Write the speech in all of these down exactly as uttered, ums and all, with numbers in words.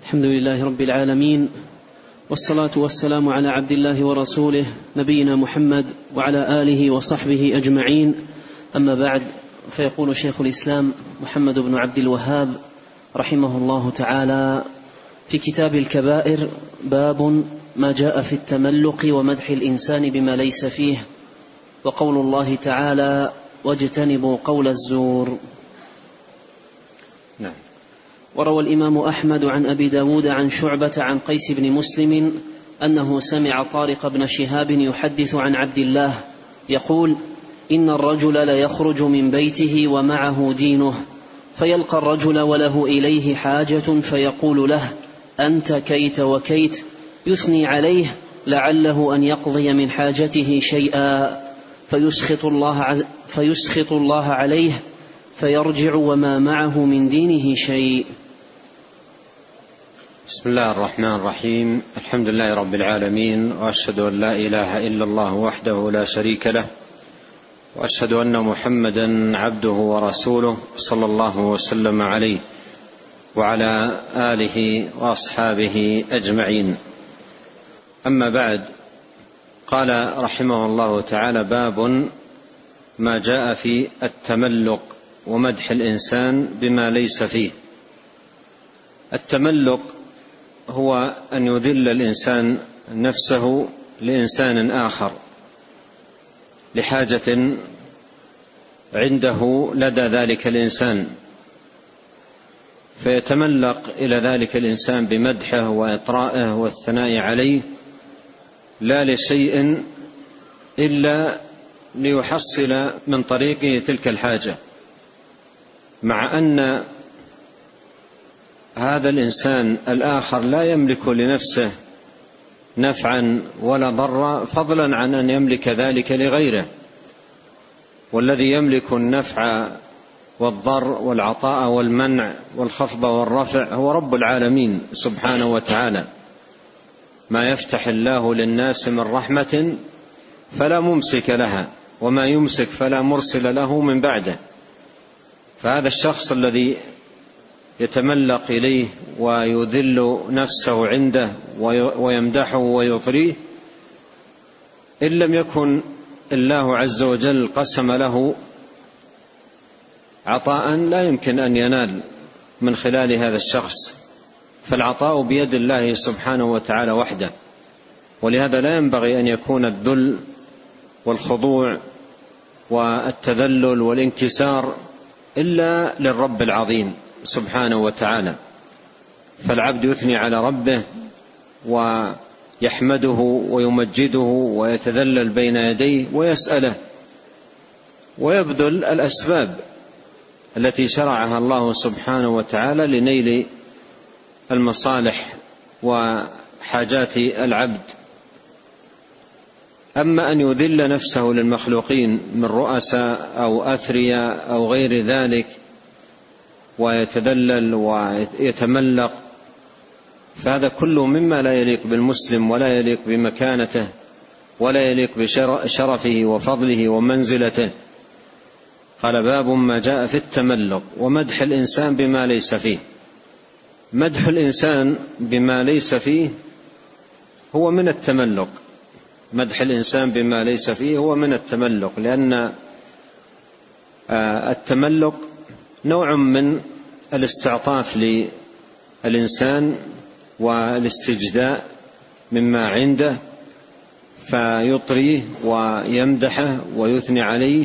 الحمد لله رب العالمين، والصلاة والسلام على عبد الله ورسوله نبينا محمد وعلى آله وصحبه أجمعين. أما بعد، فيقول شيخ الإسلام محمد بن عبد الوهاب رحمه الله تعالى في كتاب الكبائر: باب ما جاء في التملق ومدح الإنسان بما ليس فيه، وقول الله تعالى: واجتنبوا قول الزور. نعم. وروى الإمام أحمد عن أبي داود عن شعبة عن قيس بن مسلم أنه سمع طارق بن شهاب يحدث عن عبد الله يقول: إن الرجل ليخرج من بيته ومعه دينه، فيلقى الرجل وله إليه حاجة فيقول له: أنت كيت وكيت، يثني عليه لعله أن يقضي من حاجته شيئا، فيسخط الله, فيسخط الله عليه فيرجع وما معه من دينه شيء. بسم الله الرحمن الرحيم. الحمد لله رب العالمين، وأشهد أن لا إله إلا الله وحده لا شريك له، وأشهد أن محمدا عبده ورسوله صلى الله وسلم عليه وعلى آله وأصحابه أجمعين. أما بعد، قال رحمه الله تعالى: باب ما جاء في التملق ومدح الإنسان بما ليس فيه. التملق هو أن يذل الإنسان نفسه لإنسان آخر لحاجة عنده لدى ذلك الإنسان، فيتملق إلى ذلك الإنسان بمدحه وإطرائه والثناء عليه، لا لشيء إلا ليحصل من طريقه تلك الحاجة، مع أن هذا الإنسان الآخر لا يملك لنفسه نفعا ولا ضرا، فضلا عن أن يملك ذلك لغيره. والذي يملك النفع والضر والعطاء والمنع والخفض والرفع هو رب العالمين سبحانه وتعالى. ما يفتح الله للناس من رحمة فلا ممسك لها، وما يمسك فلا مرسل له من بعده. فهذا الشخص الذي يتملق إليه ويذل نفسه عنده ويمدحه ويطريه، إن لم يكن الله عز وجل قسم له عطاء لا يمكن أن ينال من خلال هذا الشخص، فالعطاء بيد الله سبحانه وتعالى وحده. ولهذا لا ينبغي أن يكون الذل والخضوع والتذلل والانكسار إلا للرب العظيم سبحانه وتعالى. فالعبد يثني على ربه ويحمده ويمجده ويتذلل بين يديه ويسأله، ويبذل الأسباب التي شرعها الله سبحانه وتعالى لنيل المصالح وحاجات العبد. أما أن يذل نفسه للمخلوقين من رؤساء أو أثرياء أو غير ذلك ويتذلل ويتملق، فهذا كله مما لا يليق بالمسلم ولا يليق بمكانته ولا يليق بشرفه وفضله ومنزلته. قال: باب ما جاء في التملق ومدح الإنسان بما ليس فيه. مدح الإنسان بما ليس فيه هو من التملق. مدح الإنسان بما ليس فيه هو من التملق، لأن التملق نوع من الاستعطاف للإنسان والاستجداء مما عنده، فيطريه ويمدحه ويثني عليه،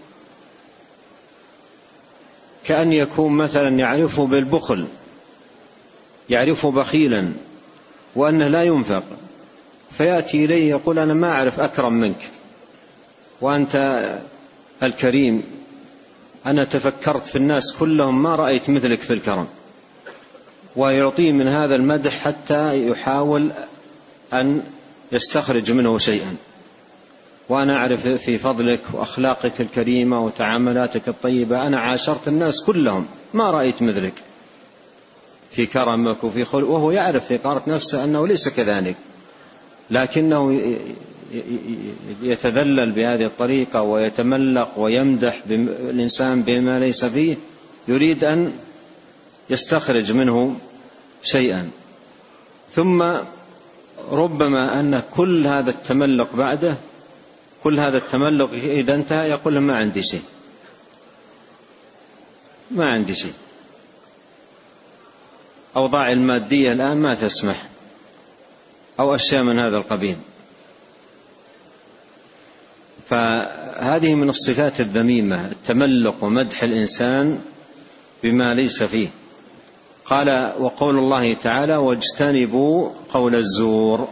كأن يكون مثلا يعرفه بالبخل، يعرفه بخيلا وأنه لا ينفق، فيأتي إليه يقول: أنا ما أعرف أكرم منك، وأنت الكريم، أنا تفكرت في الناس كلهم ما رأيت مثلك في الكرم، ويعطيه من هذا المدح حتى يحاول أن يستخرج منه شيئا. وأنا أعرف في فضلك وأخلاقك الكريمة وتعاملاتك الطيبة، أنا عاشرت الناس كلهم ما رأيت مثلك في كرمك وفي خلق، وهو يعرف في قارة نفسه أنه ليس كذلك، لكنه يتذلل بهذه الطريقة ويتملق ويمدح الإنسان بما ليس فيه، يريد أن يستخرج منه شيئا. ثم ربما أن كل هذا التملق بعده، كل هذا التملق إذا انتهى يقول ما عندي شيء، ما عندي شيء، أوضاع المادية الآن ما تسمح، أو أشياء من هذا القبيل. فهذه من الصفات الذميمة، التملق ومدح الإنسان بما ليس فيه. قال: وقول الله تعالى: واجتنبوا قول الزور.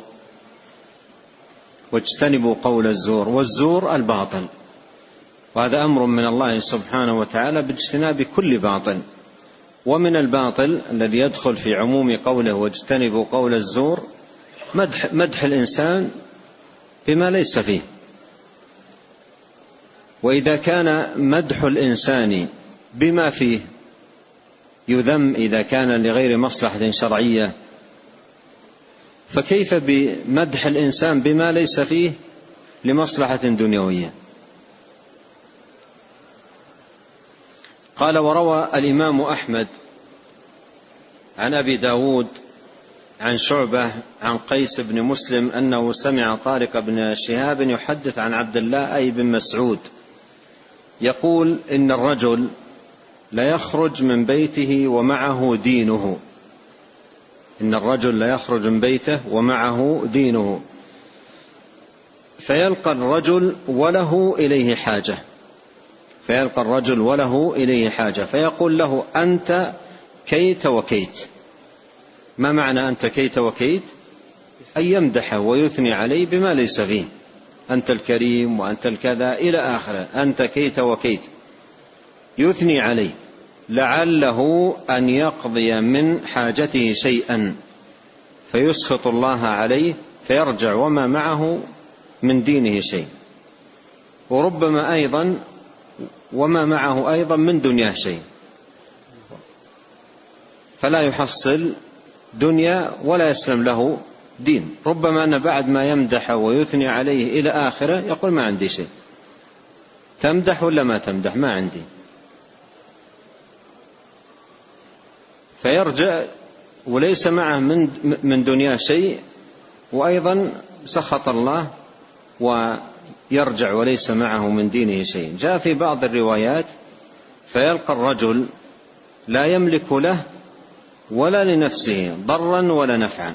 واجتنبوا قول الزور، والزور الباطل، وهذا أمر من الله سبحانه وتعالى باجتناب كل باطل. ومن الباطل الذي يدخل في عموم قوله واجتنبوا قول الزور مدح, مدح الإنسان بما ليس فيه. وإذا كان مدح الإنسان بما فيه يذم إذا كان لغير مصلحة شرعية، فكيف بمدح الإنسان بما ليس فيه لمصلحة دنيوية؟ قال: وروى الإمام أحمد عن أبي داود عن شعبة عن قيس بن مسلم أنه سمع طارق بن شهاب يحدث عن عبد الله أي بن مسعود يقول: إن الرجل لا يخرج من بيته ومعه دينه. إن الرجل لا يخرج من بيته ومعه دينه، فيلقى الرجل وله إليه حاجة فيلقى الرجل وله إليه حاجة فيقول له: أنت كيت وكيت. ما معنى أنت كيت وكيت؟ أن يمدحه ويثني عليه بما ليس فيه، أنت الكريم وأنت الكذا إلى آخره، أنت كيت وكيت، يثني عليه لعله أن يقضي من حاجته شيئا فيسخط الله عليه فيرجع وما معه من دينه شيء، وربما أيضا وما معه أيضا من دنياه شيء، فلا يحصل دنيا ولا يسلم له دين. ربما أن بعد ما يمدح ويثني عليه إلى آخره يقول: ما عندي شيء. تمدح ولا ما تمدح؟ ما عندي. فيرجع وليس معه من من دنياه شيء، وأيضا سخط الله ويرجع وليس معه من دينه شيء. جاء في بعض الروايات: فيلقى الرجل لا يملك له ولا لنفسه ضرا ولا نفعا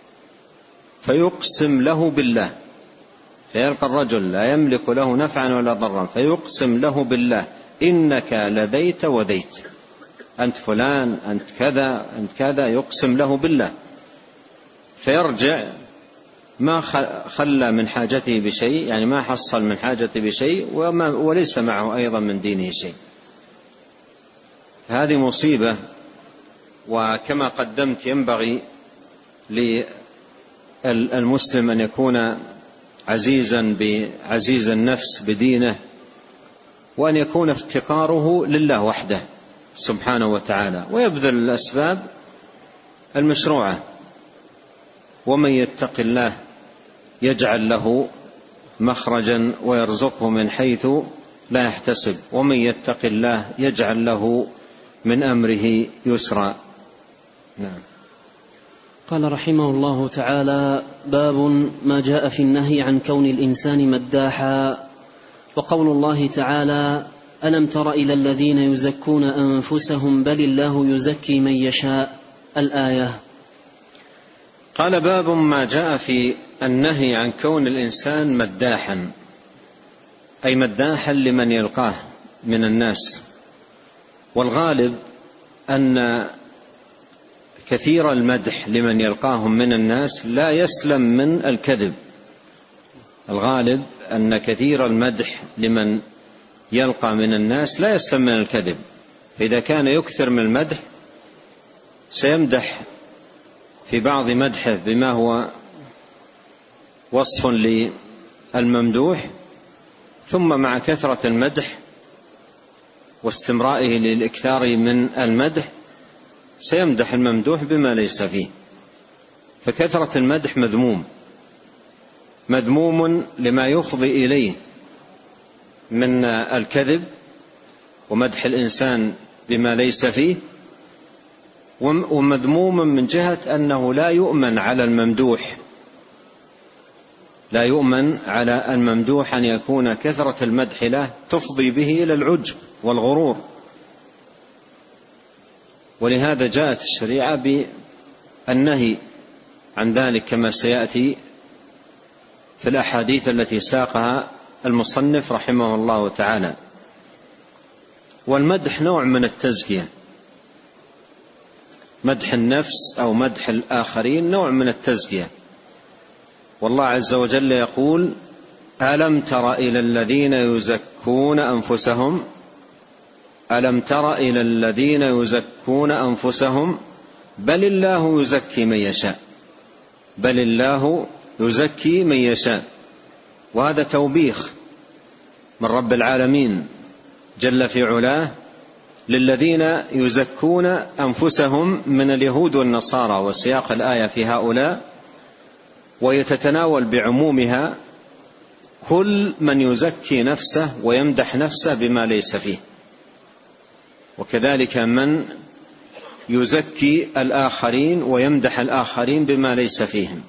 فيقسم له بالله. فيلقى الرجل لا يملك له نفعا ولا ضرا فيقسم له بالله: إنك لذيت وذيت، أنت فلان، أنت كذا، أنت كذا، يقسم له بالله، فيرجع ما خلى من حاجته بشيء، يعني ما حصل من حاجته بشيء، وما وليس معه أيضا من دينه شيء. هذه مصيبة. وكما قدمت ينبغي للمسلم أن يكون عزيزا بعزيز النفس بدينه، وأن يكون افتقاره لله وحده سبحانه وتعالى، ويبذل الأسباب المشروعة. ومن يتق الله يجعل له مخرجا ويرزقه من حيث لا يحتسب، ومن يتق الله يجعل له من أمره يسرا. نعم. قال رحمه الله تعالى: باب ما جاء في النهي عن كون الإنسان مداحا. وقول الله تعالى: ألم تر إلى الذين يزكون أنفسهم بل الله يزكي من يشاء، الآية. قال: باب ما جاء في النهي عن كون الإنسان مداحا، أي مداحا لمن يلقاه من الناس. والغالب أن كثير المدح لمن يلقاهم من الناس لا يسلم من الكذب. الغالب أن كثير المدح لمن يلقى من الناس لا يسلم من الكذب، فإذا كان يكثر من المدح سيمدح في بعض مدحه بما هو وصف للممدوح، ثم مع كثرة المدح واستمرائه للإكثار من المدح سيمدح الممدوح بما ليس فيه. فكثرة المدح مذموم مذموم لما يفضي إليه من الكذب ومدح الإنسان بما ليس فيه، ومذموم من جهة أنه لا يؤمن على الممدوح، لا يؤمن على الممدوح أن يكون كثرة المدح له تفضي به إلى العجب والغرور. ولهذا جاءت الشريعة بالنهي عن ذلك كما سيأتي في الأحاديث التي ساقها المصنف رحمه الله تعالى. والمدح نوع من التزكية، مدح النفس أو مدح الآخرين نوع من التزكية. والله عز وجل يقول: ألم تر إلى الذين يزكون أنفسهم ألم تر إلى الذين يزكون أنفسهم بل الله يزكي من يشاء بل الله يزكي من يشاء. وهذا توبيخ من رب العالمين جل في علاه للذين يزكون أنفسهم من اليهود والنصارى، وسياق الآية في هؤلاء ويتتناول بعمومها كل من يزكي نفسه ويمدح نفسه بما ليس فيه، وكذلك من يزكي الآخرين ويمدح الآخرين بما ليس فيهم،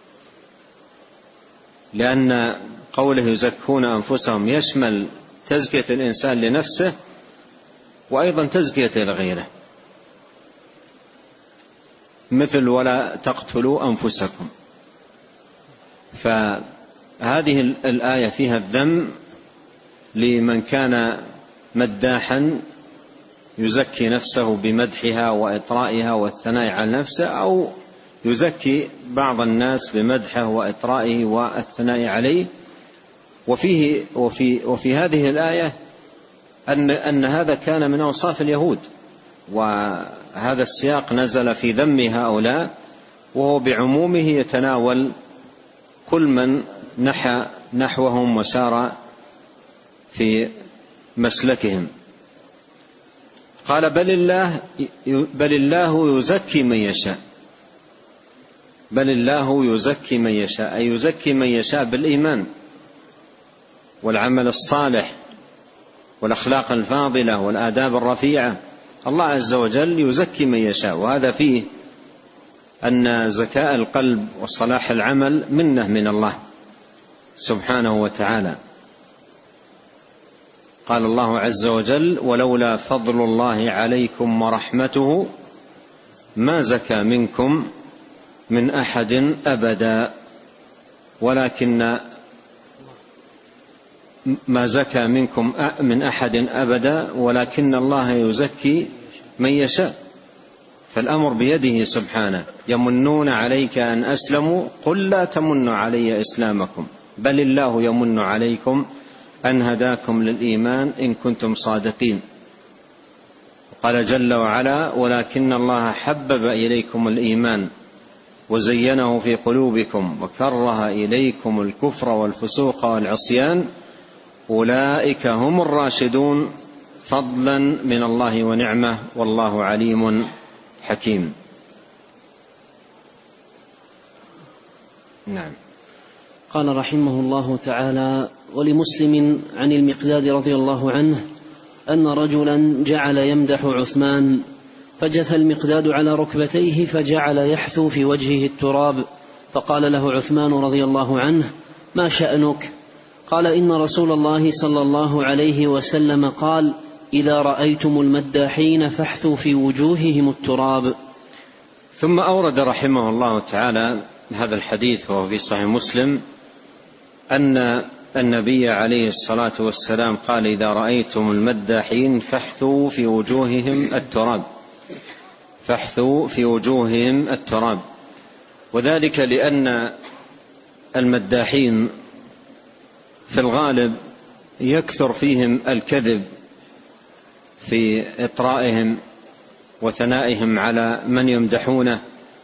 لأن قوله يزكون أنفسهم يشمل تزكية الإنسان لنفسه وأيضا تزكية لغيره، مثل ولا تقتلوا أنفسكم. فهذه الآية فيها الذم لمن كان مداحا يزكي نفسه بمدحها وإطرائها والثناء على نفسه، أو يزكي بعض الناس بمدحه وإطرائه والثناء عليه. وفيه وفي, وفي هذه الآية أن, أن هذا كان من أوصاف اليهود، وهذا السياق نزل في ذم هؤلاء، وهو بعمومه يتناول كل من نحى نحوهم وسار في مسلكهم. قال: بل الله بل الله يزكي من يشاء بل الله يزكي من يشاء أي يزكي من يشاء بالإيمان والعمل الصالح والأخلاق الفاضلة والآداب الرفيعة. الله عز وجل يزكي من يشاء، وهذا فيه أن زكاء القلب وصلاح العمل منة من الله سبحانه وتعالى. قال الله عز وجل: ولولا فضل الله عليكم ورحمته ما زكى منكم من أحد أبدا ولكن ما زكى منكم من أحد أبدا ولكن الله يزكي من يشاء. فالأمر بيده سبحانه. يمنون عليك أن أسلموا قل لا تمنوا علي إسلامكم بل الله يمن عليكم أن هداكم للإيمان إن كنتم صادقين. قال جل وعلا: ولكن الله حبب إليكم الإيمان وزينه في قلوبكم وكره إليكم الكفر والفسوق والعصيان أولئك هم الراشدون فضلا من الله ونعمة والله عليم حكيم. نعم. قال رحمه الله تعالى: ولمسلم عن المقداد رضي الله عنه أن رجلا جعل يمدح عثمان فجث المقداد على ركبتيه فجعل يحثو في وجهه التراب، فقال له عثمان رضي الله عنه: ما شأنك؟ قال: إن رسول الله صلى الله عليه وسلم قال: إذا رأيتم المداحين فاحثوا في وجوههم التراب. ثم أورد رحمه الله تعالى هذا الحديث وهو في صحيح مسلم أن النبي عليه الصلاة والسلام قال: إذا رأيتم المداحين فاحثوا في وجوههم التراب فاحثوا في وجوههم التراب. وذلك لأن المداحين في الغالب يكثر فيهم الكذب في إطرائهم وثنائهم على من يمدحونه،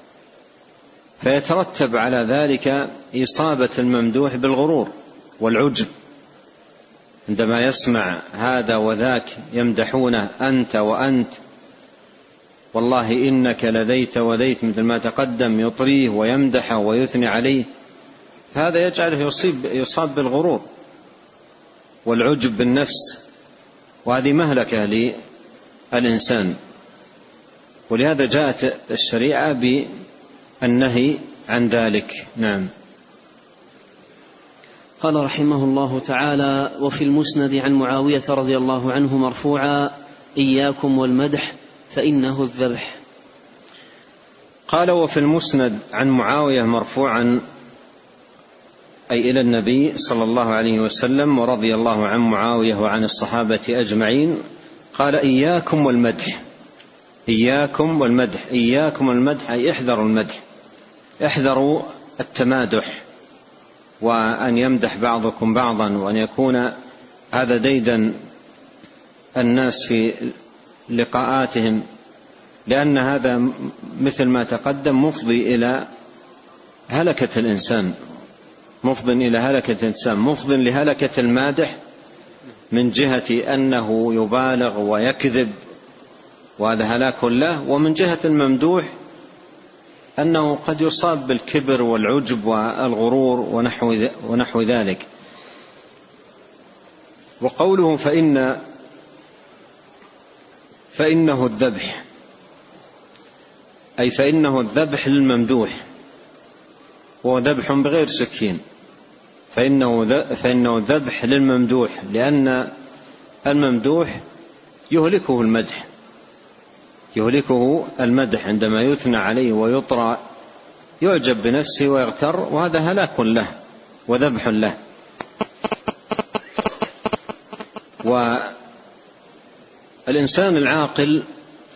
فيترتب على ذلك إصابة الممدوح بالغرور والعجب عندما يسمع هذا وذاك يمدحونه: أنت وأنت، والله إنك لذيت وذيت، مثل ما تقدم يطريه ويمدحه ويثني عليه. هذا يجعله يصيب يصاب بالغرور والعجب بالنفس، وهذه مهلكة للإنسان. ولهذا جاءت الشريعة بالنهي عن ذلك. نعم. قال رحمه الله تعالى: وفي المسند عن معاوية رضي الله عنه مرفوعا: إياكم والمدح فإنه الذبح. قال: وفي المسند عن معاوية مرفوعا، أي إلى النبي صلى الله عليه وسلم ورضي الله عن معاوية وعن الصحابة أجمعين، قال: إياكم والمدح. إياكم والمدح، إياكم والمدح أي احذروا المدح، احذروا التمادح، وأن يمدح بعضكم بعضا، وأن يكون هذا ديدا الناس في لقاءاتهم، لأن هذا مثل ما تقدم مفضي إلى هلكة الإنسان، مفضي إلى هلكة الإنسان، مفضي لهلكة المادح من جهة أنه يبالغ ويكذب، وهذا هلاك له، ومن جهة الممدوح أنه قد يصاب بالكبر والعجب والغرور ونحو ونحو ذلك. وقوله فإن فإنه الذبح، أي فإنه الذبح للممدوح، وهو ذبح بغير سكين، فإنه فإنه ذبح للممدوح، لأن الممدوح يهلكه المدح، يهلكه المدح عندما يثنى عليه ويطرى، يعجب بنفسه ويغتر، وهذا هلاك له وذبح له. والإنسان العاقل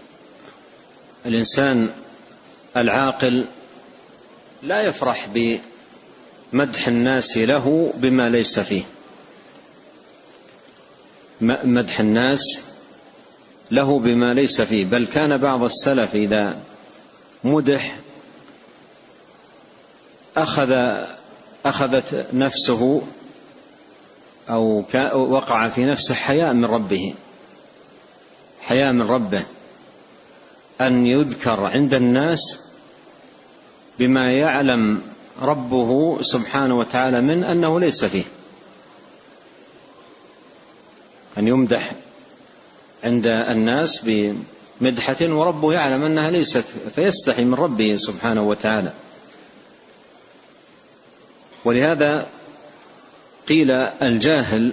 الإنسان العاقل لا يفرح بمدح الناس له بما ليس فيه، مدح الناس له بما ليس فيه، بل كان بعض السلف إذا مدح أخذ أخذت نفسه أو وقع في نفسه حياء من ربه، حياء من ربه أن يذكر عند الناس بما يعلم ربه سبحانه وتعالى من أنه ليس فيه، أن يمدح عند الناس بمدحة وربه يعلم أنها ليست، فيستحي من ربه سبحانه وتعالى. ولهذا قيل الجاهل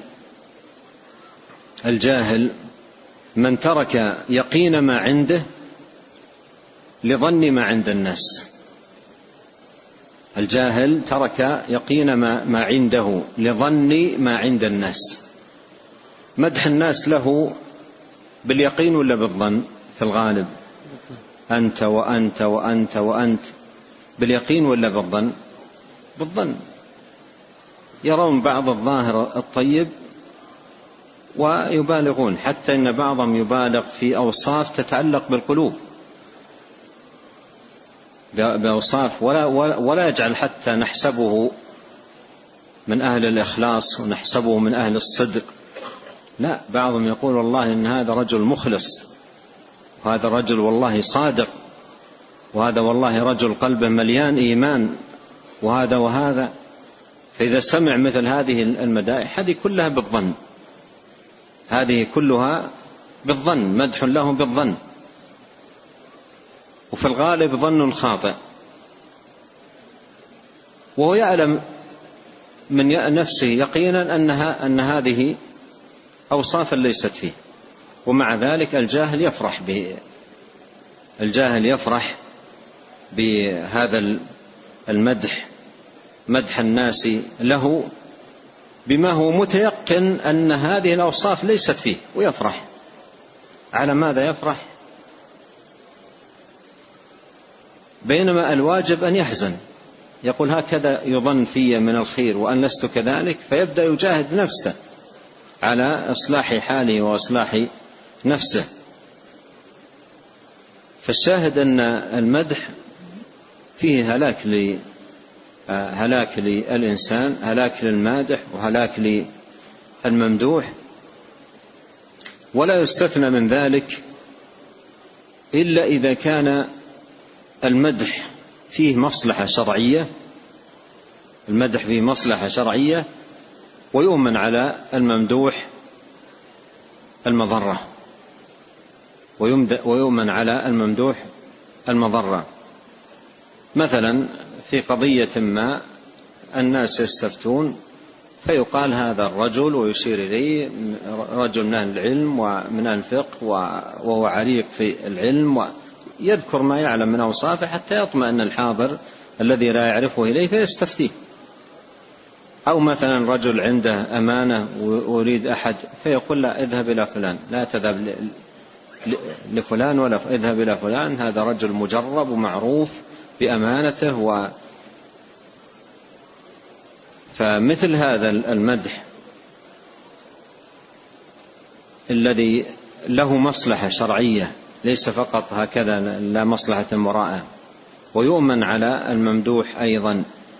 الجاهل من ترك يقين ما عنده لظن ما عند الناس. الجاهل ترك يقين ما, ما عنده لظن ما عند الناس. مدح الناس له باليقين ولا بالظن؟ في الغالب أنت وأنت وأنت وأنت، باليقين ولا بالظن؟ بالظن. يرون بعض الظاهر الطيب ويبالغون، حتى إن بعضهم يبالغ في أوصاف تتعلق بالقلوب، بأوصاف ولا, ولا يجعل حتى نحسبه من أهل الإخلاص ونحسبه من أهل الصدق، لا، بعضهم يقول والله إن هذا رجل مخلص، وهذا رجل والله صادق، وهذا والله رجل قلبه مليان إيمان، وهذا وهذا. فإذا سمع مثل هذه المدائح هذه كلها بالظن، هذه كلها بالظن، مدح له بالظن، وفي الغالب ظن خاطئ، وهو يعلم من نفسه يقينا أنها أن هذه أوصافا ليست فيه، ومع ذلك الجاهل يفرح به، الجاهل يفرح بهذا المدح، مدح الناس له بما هو متيقن أن هذه الأوصاف ليست فيه، ويفرح. على ماذا يفرح؟ بينما الواجب أن يحزن، يقول هكذا يظن في من الخير وأن لست كذلك، فيبدأ يجاهد نفسه على إصلاح حاله وإصلاح نفسه. فالشاهد أن المدح فيه هلاك ل هلاك للإنسان، هلاك للمادح، وهلاك للممدوح، ولا يستثنى من ذلك إلا إذا كان المدح فيه مصلحة شرعية، المدح فيه مصلحة شرعية ويؤمن على الممدوح المضرة، ويؤمن على الممدوح المضرة. مثلا في قضية ما الناس يستفتون فيقال هذا الرجل ويشير إليه رجل من أهل العلم ومن أهل الفقه وهو عريق في العلم، ويذكر ما يعلم من أوصافه حتى يطمئن الحاضر الذي لا يعرفه إليه فيستفتيه. أو مثلا رجل عنده أمانة ويريد أحد فيقول لا اذهب إلى فلان، لا تذهب لفلان ولا اذهب إلى فلان، هذا رجل مجرب ومعروف بأمانته. و فمثل هذا المدح الذي له مصلحة شرعية ليس فقط هكذا لا مصلحة وراءه، ويؤمن على الممدوح أيضا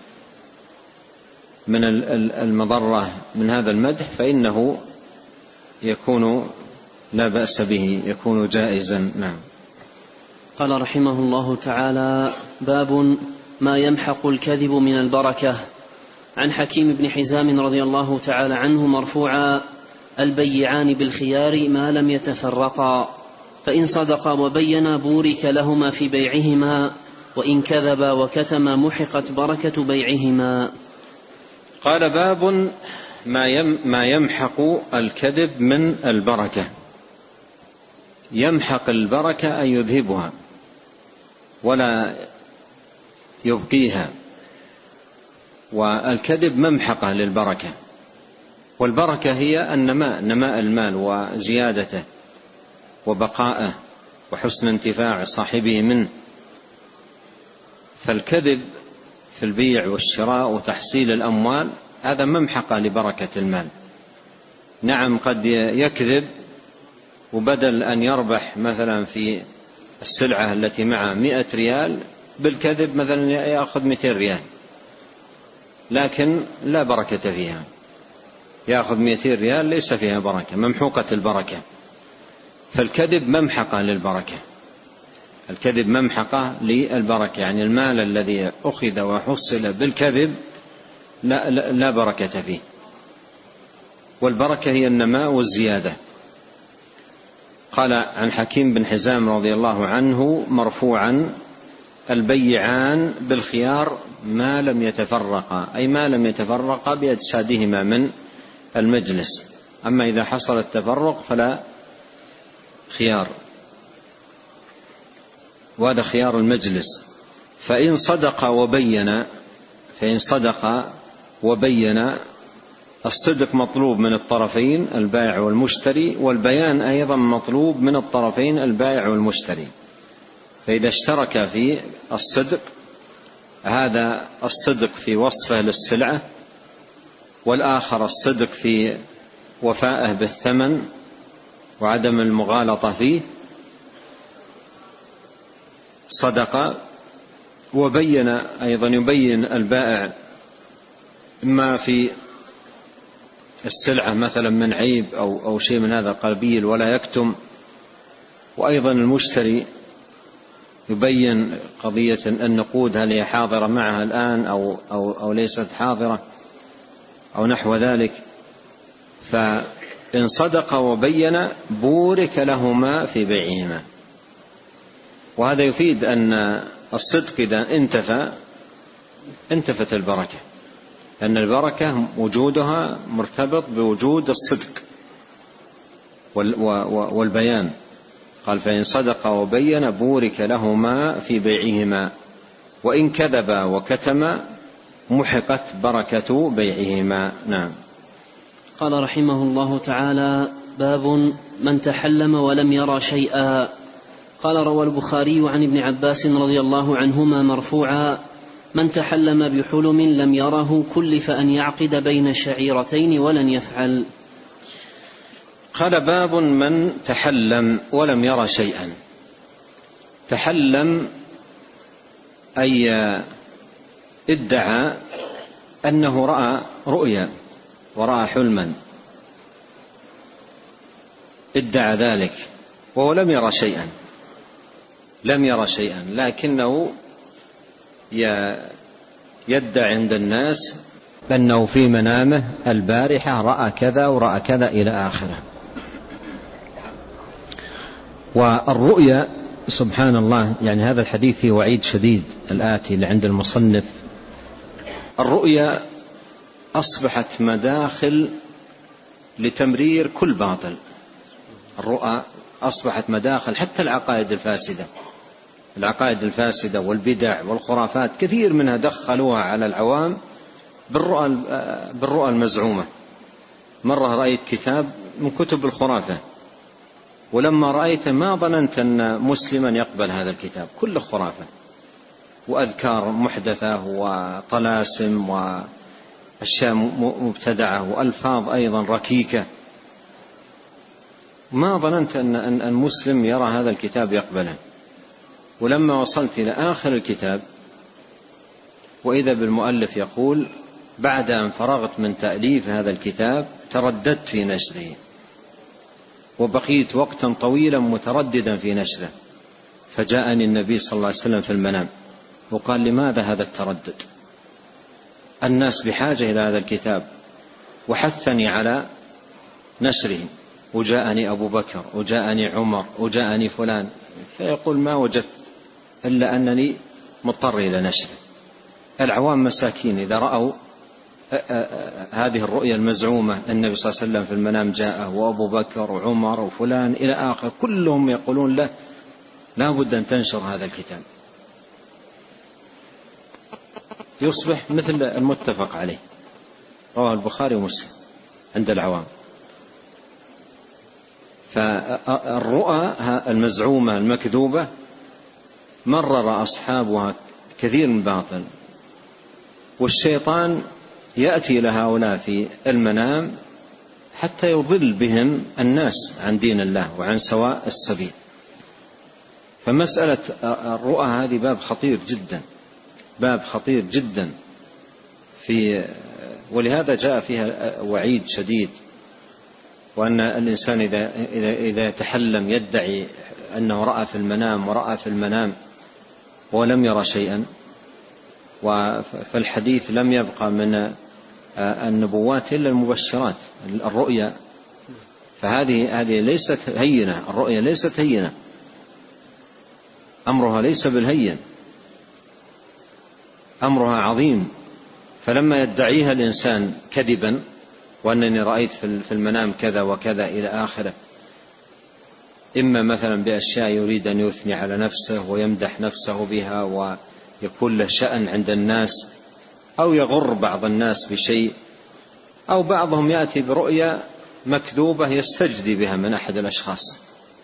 من المضرة من هذا المدح، فإنه يكون لا بأس به، يكون جائزا. نعم. قال رحمه الله تعالى: باب ما يمحق الكذب من البركة. عن حكيم بن حزام رضي الله تعالى عنه مرفوعا: البيعان بالخيار ما لم يتفرقا، فإن صدقا وبينا بورك لهما في بيعهما، وإن كذبا وكتما محقت بركة بيعهما. قال: باب ما يمحق الكذب من البركة. يمحق البركة أن يذهبها ولا يبقيها، والكذب ممحقة للبركة، والبركة هي النماء، نماء المال وزيادته وبقاءه وحسن انتفاع صاحبه منه. فالكذب في البيع والشراء وتحصيل الأموال هذا ممحقة لبركة المال. نعم، قد يكذب وبدل أن يربح مثلا في السلعة التي معه مئة ريال بالكذب مثلا يأخذ مئتين ريال، لكن لا بركة فيها، يأخذ مئتين ريال ليس فيها بركة، ممحوقة البركة. فالكذب ممحقة للبركة، الكذب ممحقة للبركة، يعني المال الذي أخذ وحصل بالكذب لا, لا, لا بركة فيه، والبركة هي النماء والزيادة. قال عن حكيم بن حزام رضي الله عنه مرفوعا: البيعان بالخيار ما لم يتفرقا، أي ما لم يتفرقا بأجسادهما من المجلس، أما إذا حصل التفرق فلا خيار، وهذا خيار المجلس. فإن صدق وبين فإن صدق وبين الصدق مطلوب من الطرفين البائع والمشتري، والبيان أيضا مطلوب من الطرفين البائع والمشتري. فإذا اشترك في الصدق، هذا الصدق في وصفه للسلعة، والآخر الصدق في وفائه بالثمن وعدم المغالطة فيه، صدق وبين أيضا يبين البائع ما في السلعة مثلا من عيب أو, أو شيء من هذا قبيل ولا يكتم، وأيضا المشتري يبين قضية النقود هل هي حاضرة معها الآن أو, أو, أو ليست حاضرة أو نحو ذلك. فإن صدق وبين بورك لهما في بيعهما. وهذا يفيد أن الصدق إذا انتفى انتفت البركة، أن البركة وجودها مرتبط بوجود الصدق والبيان. قال: فإن صدق وبين بورك لهما في بيعهما، وإن كذبا وكتما محقت بركة بيعهما. نعم. قال رحمه الله تعالى: باب من تحلم ولم يرى شيئا. قال: روى البخاري عن ابن عباس رضي الله عنهما مرفوعا: من تحلم بحلم لم يره كلف أن يعقد بين شعيرتين ولن يفعل. قال: باب من تحلم ولم يرى شيئا. تحلم أي ادعى أنه رأى رؤيا ورأى حلما، ادعى ذلك وهو لم يرى شيئا، لم يرى شيئا لكنه يدعي عند الناس أنه في منامه البارحة رأى كذا ورأى كذا إلى آخره. والرؤيا سبحان الله، يعني هذا الحديث فيه وعيد شديد الآتي اللي عند المصنف. الرؤيا أصبحت مداخل لتمرير كل باطل. الرؤى أصبحت مداخل حتى العقائد الفاسدة، العقائد الفاسدة والبدع والخرافات كثير منها دخلوها على العوام بالرؤى, بالرؤى المزعومة. مرة رأيت كتاب من كتب الخرافة، ولما رأيته ما ظننت أن مسلما يقبل هذا الكتاب، كله خرافة وأذكار محدثة وطلاسم وأشياء مبتدعة وألفاظ أيضا ركيكة. ما ظننت أن المسلم يرى هذا الكتاب يقبله. ولما وصلت إلى آخر الكتاب وإذا بالمؤلف يقول: بعد أن فرغت من تأليف هذا الكتاب ترددت في نشره، وبقيت وقتا طويلا مترددا في نشره، فجاءني النبي صلى الله عليه وسلم في المنام وقال: لماذا هذا التردد؟ الناس بحاجة إلى هذا الكتاب، وحثني على نشره. وجاءني أبو بكر وجاءني عمر وجاءني فلان، فيقول: ما وجدت إلا أنني مضطر إلى نشره. العوام مساكين إذا رأوا هذه الرؤيا المزعومة، النبي صلى الله عليه وسلم في المنام جاءه وأبو بكر وعمر وفلان إلى آخر، كلهم يقولون له: لا بد أن تنشر هذا الكتاب. يصبح مثل المتفق عليه، رواه البخاري ومسلم عند العوام. فالرؤى المزعومة المكذوبة مرر أصحابها كثير من باطل، والشيطان يأتي لهؤلاء في المنام حتى يضل بهم الناس عن دين الله وعن سواء السبيل. فمسألة الرؤى هذه باب خطير جدا، باب خطير جدا في ولهذا جاء فيها وعيد شديد، وأن الإنسان إذا, إذا, إذا تحلم يدعي أنه رأى في المنام ورأى في المنام ولم يرى شيئا، فالحديث لم يبقى من النبوات إلا المبشرات، الرؤيا. فهذه هذه ليست هينة، الرؤيا ليست هينة، أمرها ليس بالهين، أمرها عظيم. فلما يدعيها الإنسان كذبا، وأنني رأيت في المنام كذا وكذا إلى آخره، إما مثلا بأشياء يريد أن يثني على نفسه ويمدح نفسه بها ويكون له شأن عند الناس، أو يغر بعض الناس بشيء، أو بعضهم يأتي برؤيا مكذوبة يستجدي بها من أحد الأشخاص،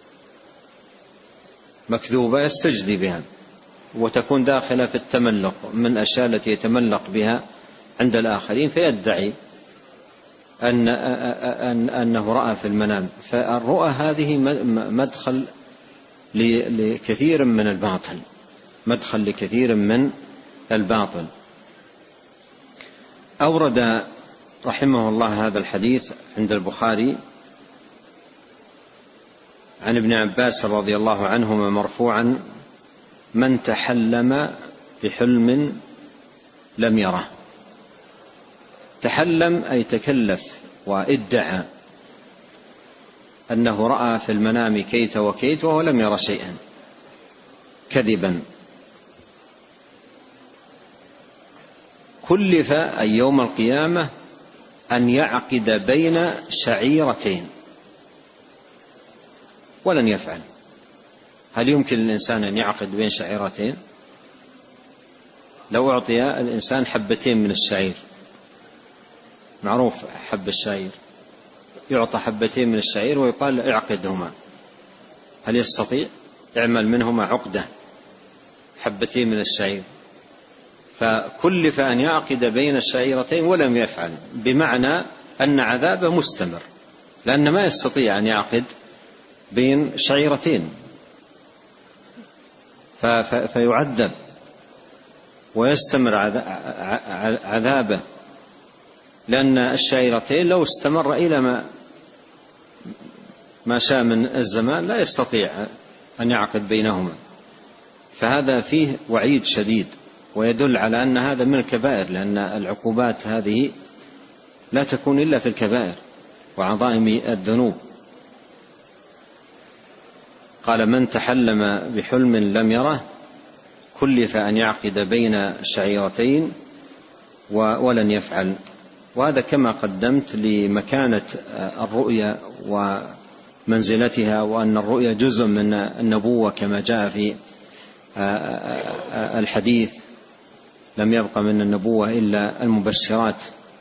مكذوبة يستجدي بها وتكون داخلة في التملق من الأشياء التي يتملق بها عند الآخرين، فيدعي أن أنه رأى في المنام. فالرؤى هذه مدخل لكثير من الباطل، مدخل لكثير من الباطل. أورد رحمه الله هذا الحديث عند البخاري عن ابن عباس رضي الله عنهما مرفوعا: من تحلم بحلم لم يره. تحلم أي تكلف وادعى أنه رأى في المنام كيت وكيت وهو لم ير شيئا كذبا. كلف أي يوم القيامة أن يعقد بين شعيرتين ولن يفعل. هل يمكن للإنسان أن يعقد بين شعيرتين؟ لو أعطي الإنسان حبتين من الشعير، معروف حب الشعير، يعطى حبتين من الشعير ويقال اعقدهما، هل يستطيع؟ اعمل منهما عقدة، حبتين من الشعير. فكلف أن يعقد بين الشعيرتين ولم يفعل، بمعنى أن عذابه مستمر، لأن ما يستطيع أن يعقد بين شعيرتين فيعذب ويستمر عذابه، لأن الشعيرتين لو استمر إلى ما ما شاء من الزمان لا يستطيع أن يعقد بينهما. فهذا فيه وعيد شديد، ويدل على أن هذا من الكبائر، لأن العقوبات هذه لا تكون إلا في الكبائر وعظائم الذنوب. قال: من تحلم بحلم لم يره كلف أن يعقد بين شعيرتين ولن يفعل. وهذا كما قدمت لمكانة الرؤيا ومنزلتها، وأن الرؤيا جزء من النبوة كما جاء في الحديث: لم يبق من النبوة إلا المبشرات.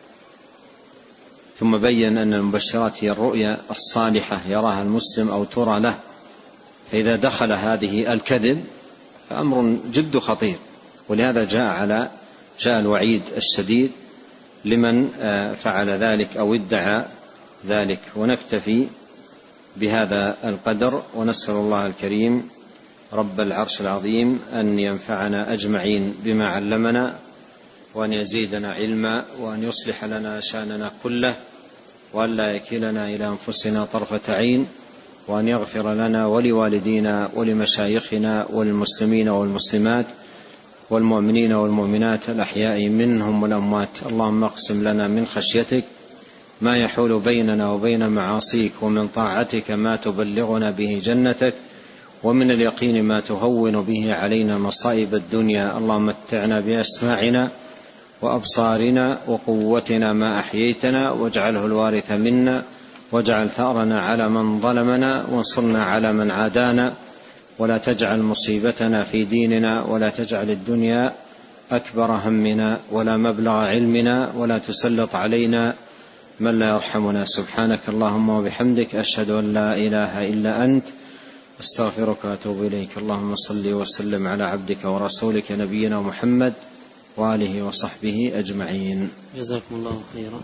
ثم بين أن المبشرات هي الرؤيا الصالحة يراها المسلم أو ترى له، فإذا دخل هذه الكذب فأمر جد خطير. ولهذا جاء على جاء الوعيد الشديد لمن فعل ذلك أو ادعى ذلك. ونكتفي بهذا القدر، ونسأل الله الكريم رب العرش العظيم أن ينفعنا أجمعين بما علمنا، وأن يزيدنا علما، وأن يصلح لنا شأننا كله، وأن لا يكلنا إلى أنفسنا طرفة عين، وأن يغفر لنا ولوالدينا ولمشايخنا والمسلمين والمسلمات والمؤمنين والمؤمنات الأحياء منهم والأموات. اللهم اقسم لنا من خشيتك ما يحول بيننا وبين معاصيك، ومن طاعتك ما تبلغنا به جنتك، ومن اليقين ما تهون به علينا مصائب الدنيا. اللهم متعنا بأسماعنا وأبصارنا وقوتنا ما أحييتنا، واجعله الوارث منا، واجعل ثأرنا على من ظلمنا، وانصرنا على من عادانا، ولا تجعل مصيبتنا في ديننا، ولا تجعل الدنيا أكبر همنا ولا مبلغ علمنا، ولا تسلط علينا من لا يرحمنا. سبحانك اللهم وبحمدك، أشهد أن لا إله إلا أنت، أستغفرك وأتوب إليك. اللهم صل وسلم على عبدك ورسولك نبينا محمد وآله وصحبه أجمعين. جزاكم الله خيرا.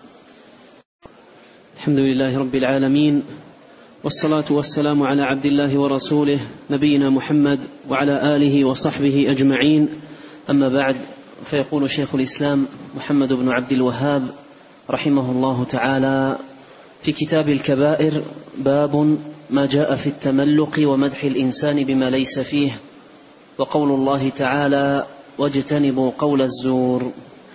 الحمد لله رب العالمين، والصلاة والسلام على عبد الله ورسوله نبينا محمد وعلى آله وصحبه أجمعين. أما بعد، فيقول شيخ الإسلام محمد بن عبد الوهاب رحمه الله تعالى في كتاب الكبائر: باب ما جاء في التملق ومدح الإنسان بما ليس فيه، وقول الله تعالى: واجتنبوا قول الزور.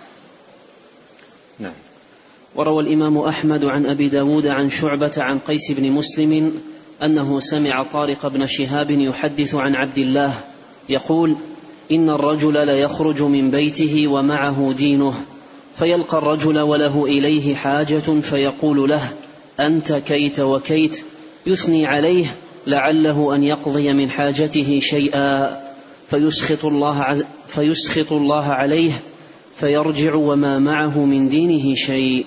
نعم. وروى الإمام أحمد عن أبي داود عن شعبة عن قيس بن مسلم أنه سمع طارق بن شهاب يحدث عن عبد الله يقول: إن الرجل ليخرج من بيته ومعه دينه، فيلقى الرجل وله إليه حاجة فيقول له: أنت كيت وكيت، يثني عليه لعله أن يقضي من حاجته شيئا، فيسخط الله, فيسخط الله عليه، فيرجع وما معه من دينه شيء.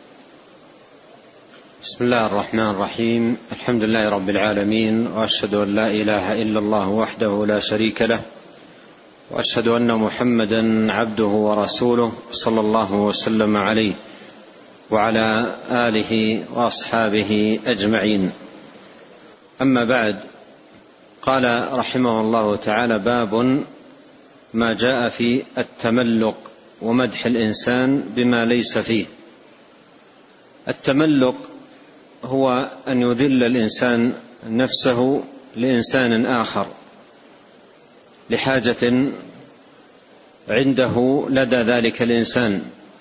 بسم الله الرحمن الرحيم. الحمد لله رب العالمين، وأشهد أن لا إله إلا الله وحده لا شريك له، وأشهد أن محمدا عبده ورسوله صلى الله وسلم عليه وعلى آله وأصحابه أجمعين. أما بعد، قال رحمه الله تعالى: باب ما جاء في التملق ومدح الإنسان بما ليس فيه. التملق هو أن يذل الإنسان نفسه لإنسان آخر لحاجة عنده لدى ذلك الإنسان،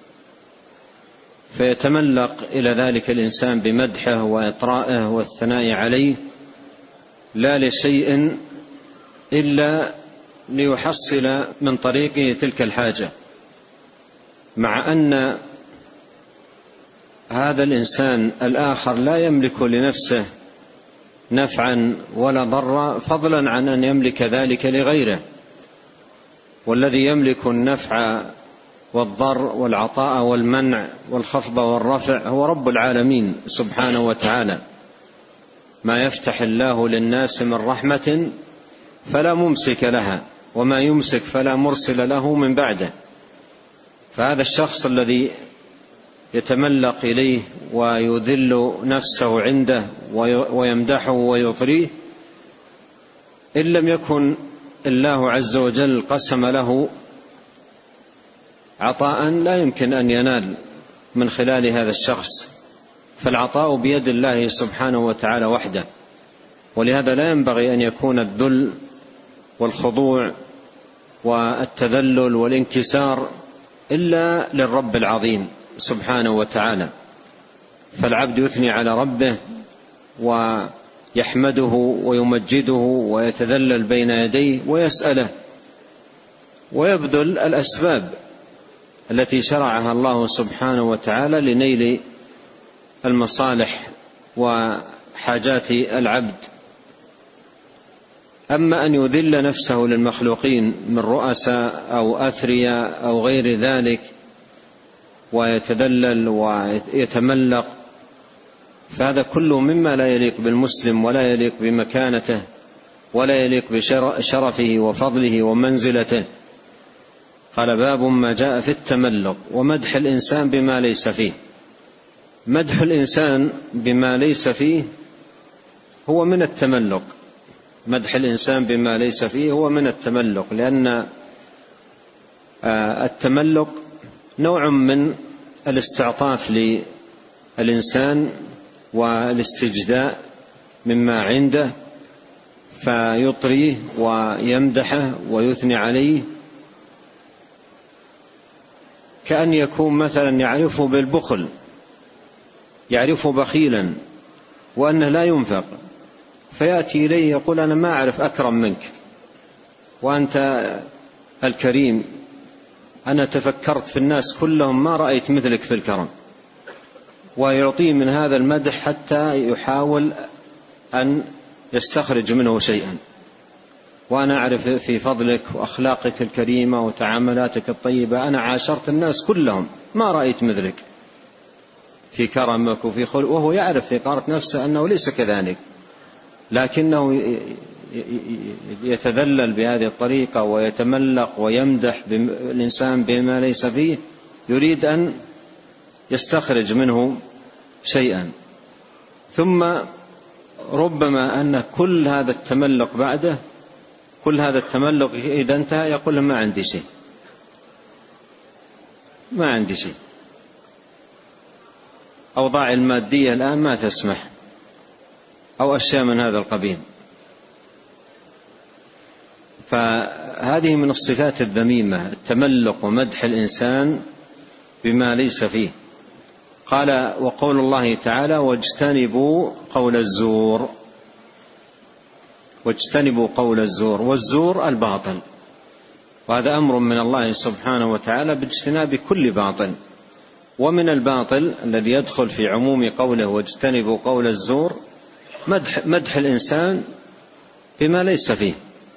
فيتملق إلى ذلك الإنسان بمدحه وإطرائه والثناء عليه، لا لشيء إلا ليحصل من طريقه تلك الحاجة، مع أن هذا الإنسان الآخر لا يملك لنفسه نفعا ولا ضرا، فضلا عن أن يملك ذلك لغيره. والذي يملك النفع والضر والعطاء والمنع والخفض والرفع هو رب العالمين سبحانه وتعالى. ما يفتح الله للناس من رحمة فلا ممسك لها، وما يمسك فلا مرسل له من بعده. فهذا الشخص الذي يتملق إليه ويذل نفسه عنده ويمدحه ويطريه، إن لم يكن الله عز وجل قسم له عطاء لا يمكن أن ينال من خلال هذا الشخص، فالعطاء بيد الله سبحانه وتعالى وحده. ولهذا لا ينبغي أن يكون الذل والخضوع والتذلل والانكسار إلا للرب العظيم سبحانه وتعالى. فالعبد يثني على ربه يحمده ويمجده ويتذلل بين يديه ويسأله ويبذل الأسباب التي شرعها الله سبحانه وتعالى لنيل المصالح وحاجات العبد. أما أن يذل نفسه للمخلوقين من رؤساء أو أثرياء أو غير ذلك ويتذلل ويتملق، فهذا كله مما لا يليق بالمسلم ولا يليق بمكانته ولا يليق بشرفه وفضله ومنزلته. قال: باب ما جاء في التملق ومدح الإنسان بما ليس فيه. مدح الإنسان بما ليس فيه هو من التملق، مدح الإنسان بما ليس فيه هو من التملق، لأن التملق نوع من الاستعطاف للإنسان والاستجداء مما عنده، فيطريه ويمدحه ويثني عليه، كأن يكون مثلا يعرفه بالبخل، يعرفه بخيلا وأنه لا ينفق، فيأتي إليه يقول: أنا ما أعرف أكرم منك وأنت الكريم، أنا تفكرت في الناس كلهم ما رأيت مثلك في الكرم، ويعطيه من هذا المدح حتى يحاول أن يستخرج منه شيئا. وأنا أعرف في فضلك وأخلاقك الكريمة وتعاملاتك الطيبة، أنا عاشرت الناس كلهم ما رأيت مثلك في كرمك وفي خلق، وهو يعرف في قارة نفسه أنه ليس كذلك، لكنه يتذلل بهذه الطريقة ويتملق ويمدح الإنسان بما ليس فيه، يريد أن يستخرج منه شيئا. ثم ربما أن كل هذا التملق بعده، كل هذا التملق إذا انتهى يقول: ما عندي شيء، ما عندي شيء، أوضاع المادية الآن ما تسمح، أو أشياء من هذا القبيل. فهذه من الصفات الذميمة، التملق ومدح الإنسان بما ليس فيه. قال: وقول الله تعالى: واجتنبوا قول الزور. واجتنبوا قول الزور، والزور الباطل، وهذا أمر من الله سبحانه وتعالى باجتناب كل باطل. ومن الباطل الذي يدخل في عموم قوله واجتنبوا قول الزور مدح, مدح الإنسان بما ليس فيه.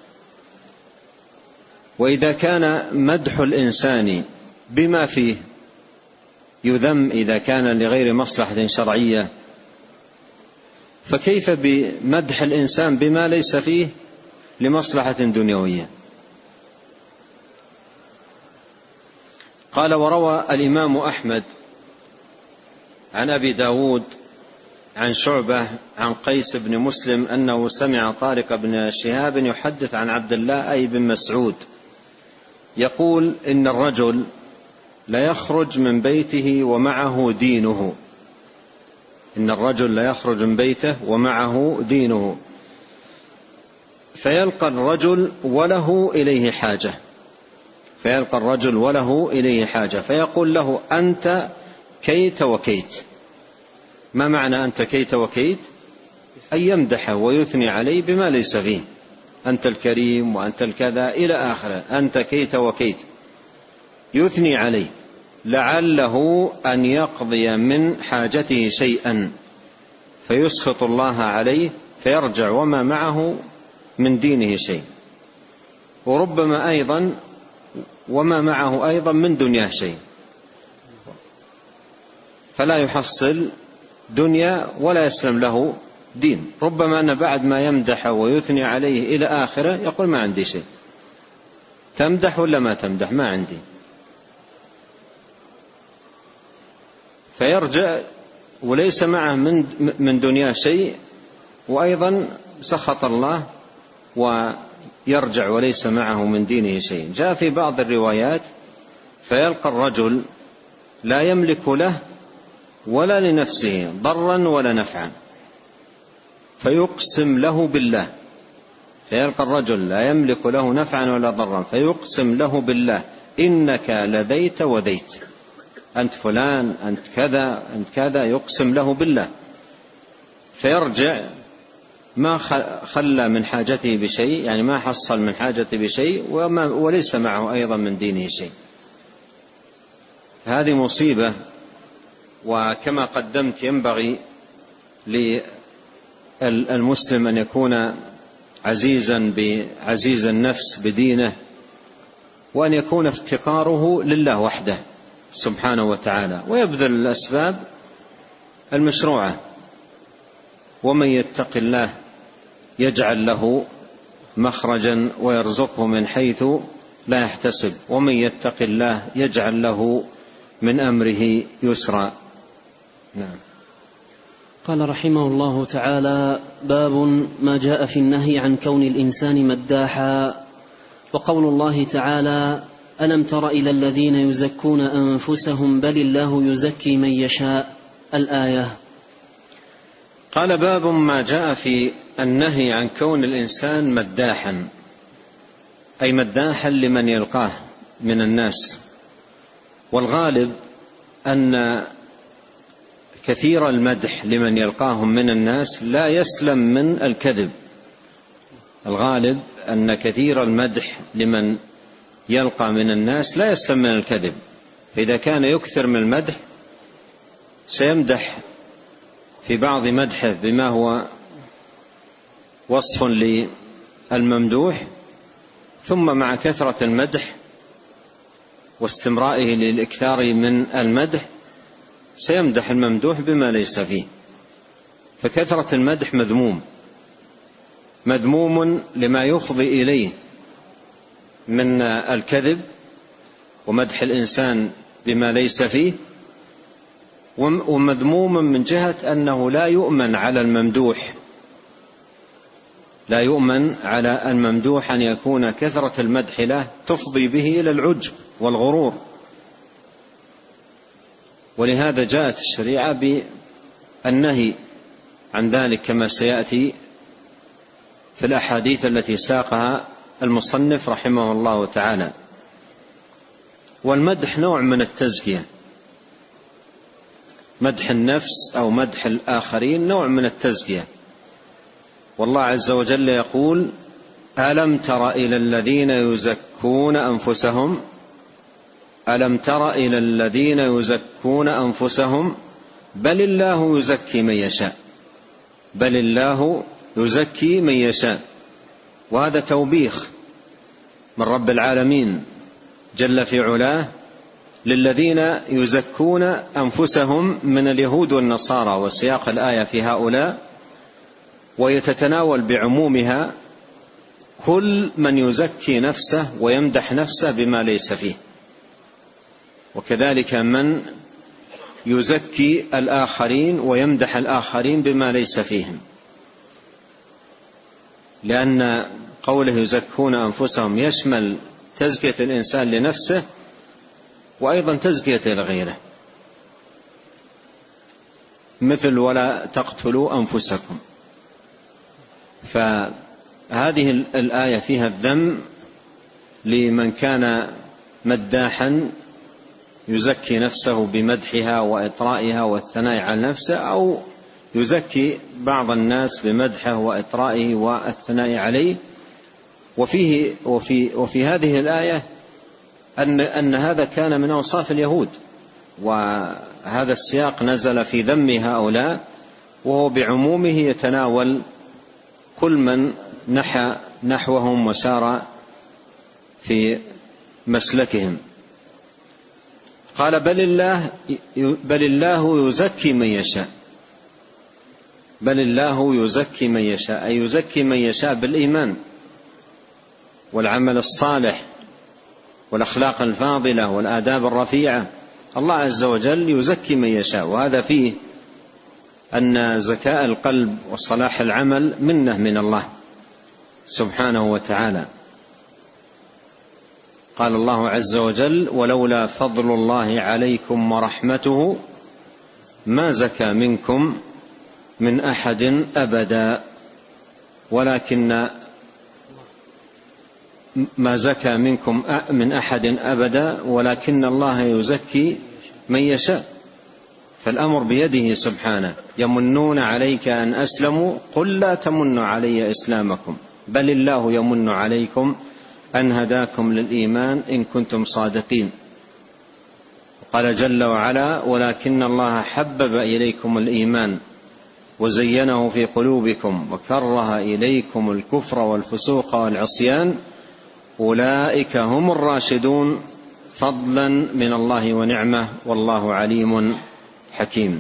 وإذا كان مدح الإنسان بما فيه يذم إذا كان لغير مصلحة شرعية، فكيف بمدح الإنسان بما ليس فيه لمصلحة دنيوية؟ قال: وروى الإمام أحمد عن أبي داود عن شعبة عن قيس بن مسلم أنه سمع طارق بن شهاب يحدث عن عبد الله أي بن مسعود يقول: إن الرجل لا يخرج من بيته ومعه دينه. إن الرجل لا يخرج من بيته ومعه دينه، فيلقى الرجل وله إليه حاجة فيلقى الرجل وله إليه حاجة فيقول له: أنت كيت وكيت. ما معنى أنت كيت وكيت؟ أن يمدحه ويثني عليه بما ليس فيه، أنت الكريم وأنت الكذا إلى آخره، أنت كيت وكيت، يثني عليه لعله أن يقضي من حاجته شيئا فيسخط الله عليه فيرجع وما معه من دينه شيء، وربما أيضا وما معه أيضا من دنياه شيء، فلا يحصل دنيا ولا يسلم له دين. ربما أن بعد ما يمدح ويثني عليه إلى آخره يقول: ما عندي شيء. تمدح ولا ما تمدح؟ ما عندي. فيرجع وليس معه من من دنياه شيء، وأيضا سخط الله ويرجع وليس معه من دينه شيء. جاء في بعض الروايات: فيلقى الرجل لا يملك له ولا لنفسه ضرا ولا نفعا فيقسم له بالله. فيلقى الرجل لا يملك له نفعا ولا ضرا فيقسم له بالله: إنك لذيت وذيت، أنت فلان، أنت كذا، أنت كذا، يقسم له بالله. فيرجع ما خلى من حاجته بشيء، يعني ما حصل من حاجته بشيء وما وليس معه أيضا من دينه شيء. هذه مصيبة. وكما قدمت ينبغي للمسلم أن يكون عزيزا بعزيز النفس بدينه، وأن يكون افتقاره لله وحده سبحانه وتعالى، ويبذل الأسباب المشروعة. ومن يتق الله يجعل له مخرجا ويرزقه من حيث لا يحتسب، ومن يتق الله يجعل له من أمره يسرا. نعم. قال رحمه الله تعالى: باب ما جاء في النهي عن كون الإنسان مداحا. وقول الله تعالى: ألم تر إلى الذين يزكون أنفسهم بل الله يزكي من يشاء، الآية. قال: باب ما جاء في النهي عن كون الإنسان مداحا، أي مداحا لمن يلقاه من الناس. والغالب أن كثير المدح لمن يلقاهم من الناس لا يسلم من الكذب. الغالب أن كثير المدح لمن يلقى من الناس لا يسلم من الكذب، فإذا كان يكثر من المدح سيمدح في بعض مدحه بما هو وصف للممدوح، ثم مع كثرة المدح واستمرائه للإكثار من المدح سيمدح الممدوح بما ليس فيه. فكثرة المدح مذموم مذموم لما يفضي إليه من الكذب ومدح الإنسان بما ليس فيه، ومذموم من جهة أنه لا يؤمن على الممدوح لا يؤمن على الممدوح أن يكون كثرة المدح له تفضي به إلى العجب والغرور. ولهذا جاءت الشريعة بالنهي عن ذلك كما سيأتي في الأحاديث التي ساقها المصنف رحمه الله تعالى. والمدح نوع من التزكية، مدح النفس أو مدح الآخرين نوع من التزكية. والله عز وجل يقول: ألم تر إلى الذين يزكون أنفسهم ألم تر إلى الذين يزكون أنفسهم بل الله يزكي من يشاء بل الله يزكي من يشاء. وهذا توبيخ من رب العالمين جل في علاه للذين يزكون أنفسهم من اليهود والنصارى، وسياق الآية في هؤلاء ويتتناول بعمومها كل من يزكي نفسه ويمدح نفسه بما ليس فيه، وكذلك من يزكي الآخرين ويمدح الآخرين بما ليس فيهم، لأن قوله يزكون أنفسهم يشمل تزكية الإنسان لنفسه وأيضا تزكية لغيره، مثل ولا تقتلوا أنفسكم. فهذه الآية فيها الذم لمن كان مداحا يزكي نفسه بمدحها وإطرائها والثناء على نفسه، أو يزكي بعض الناس بمدحه وإطرائه والثناء عليه. وفيه وفي, وفي هذه الآية أن, أن هذا كان من أوصاف اليهود، وهذا السياق نزل في ذم هؤلاء، وهو بعمومه يتناول كل من نحى نحوهم وسار في مسلكهم. قال: بل الله بل الله يزكي من يشاء بل الله يزكي من يشاء أي يزكي من يشاء بالإيمان والعمل الصالح والأخلاق الفاضلة والآداب الرفيعة. الله عز وجل يزكي من يشاء، وهذا فيه أن زكاء القلب وصلاح العمل منة من الله سبحانه وتعالى. قال الله عز وجل: ولولا فضل الله عليكم ورحمته ما زكى منكم من أحد أبدا ولكن ما زكى منكم من أحد أبدا ولكن الله يزكي من يشاء. فالأمر بيده سبحانه. يمنون عليك أن أسلموا قل لا تمنوا علي إسلامكم بل الله يمن عليكم أن هداكم للإيمان إن كنتم صادقين. قال جل وعلا ولكن الله حبب إليكم الإيمان وزينه في قلوبكم وكره إليكم الكفر والفسوق والعصيان أولئك هم الراشدون فضلا من الله ونعمة والله عليم حكيم.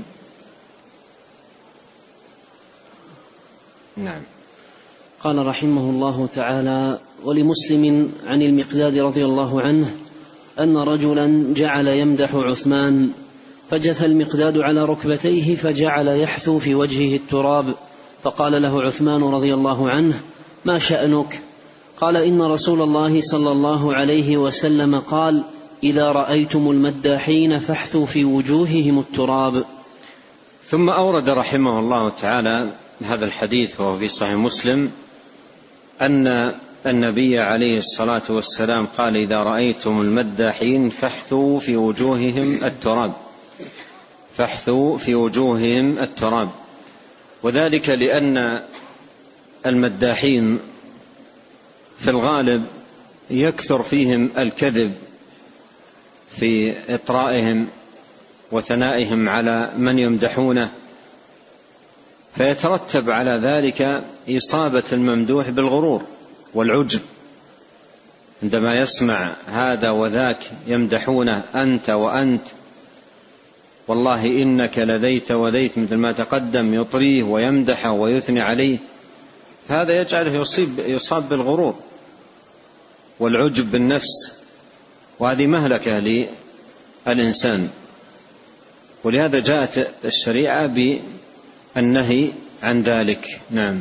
نعم. قال رحمه الله تعالى ولمسلم عن المقداد رضي الله عنه أن رجلا جعل يمدح عثمان فجث المقداد على ركبتيه فجعل يحثو في وجهه التراب فقال له عثمان رضي الله عنه ما شأنك؟ قال إن رسول الله صلى الله عليه وسلم قال إذا رأيتم المداحين فاحثوا في وجوههم التراب. ثم أورد رحمه الله تعالى هذا الحديث وهو في صحيح مسلم أن النبي عليه الصلاة والسلام قال إذا رأيتم المداحين فاحثوا في وجوههم التراب فاحثوا في وجوههم التراب وذلك لأن المداحين في الغالب يكثر فيهم الكذب في إطرائهم وثنائهم على من يمدحونه فيترتب على ذلك إصابة الممدوح بالغرور والعجب عندما يسمع هذا وذاك يمدحونه أنت وأنت والله إنك لذيت وذيت مثل ما تقدم يطريه ويمدحه ويثني عليه هذا يجعله يصيب يصاب بالغرور والعجب بالنفس وهذه مهلكة للإنسان ولهذا جاءت الشريعة بالنهي عن ذلك. نعم.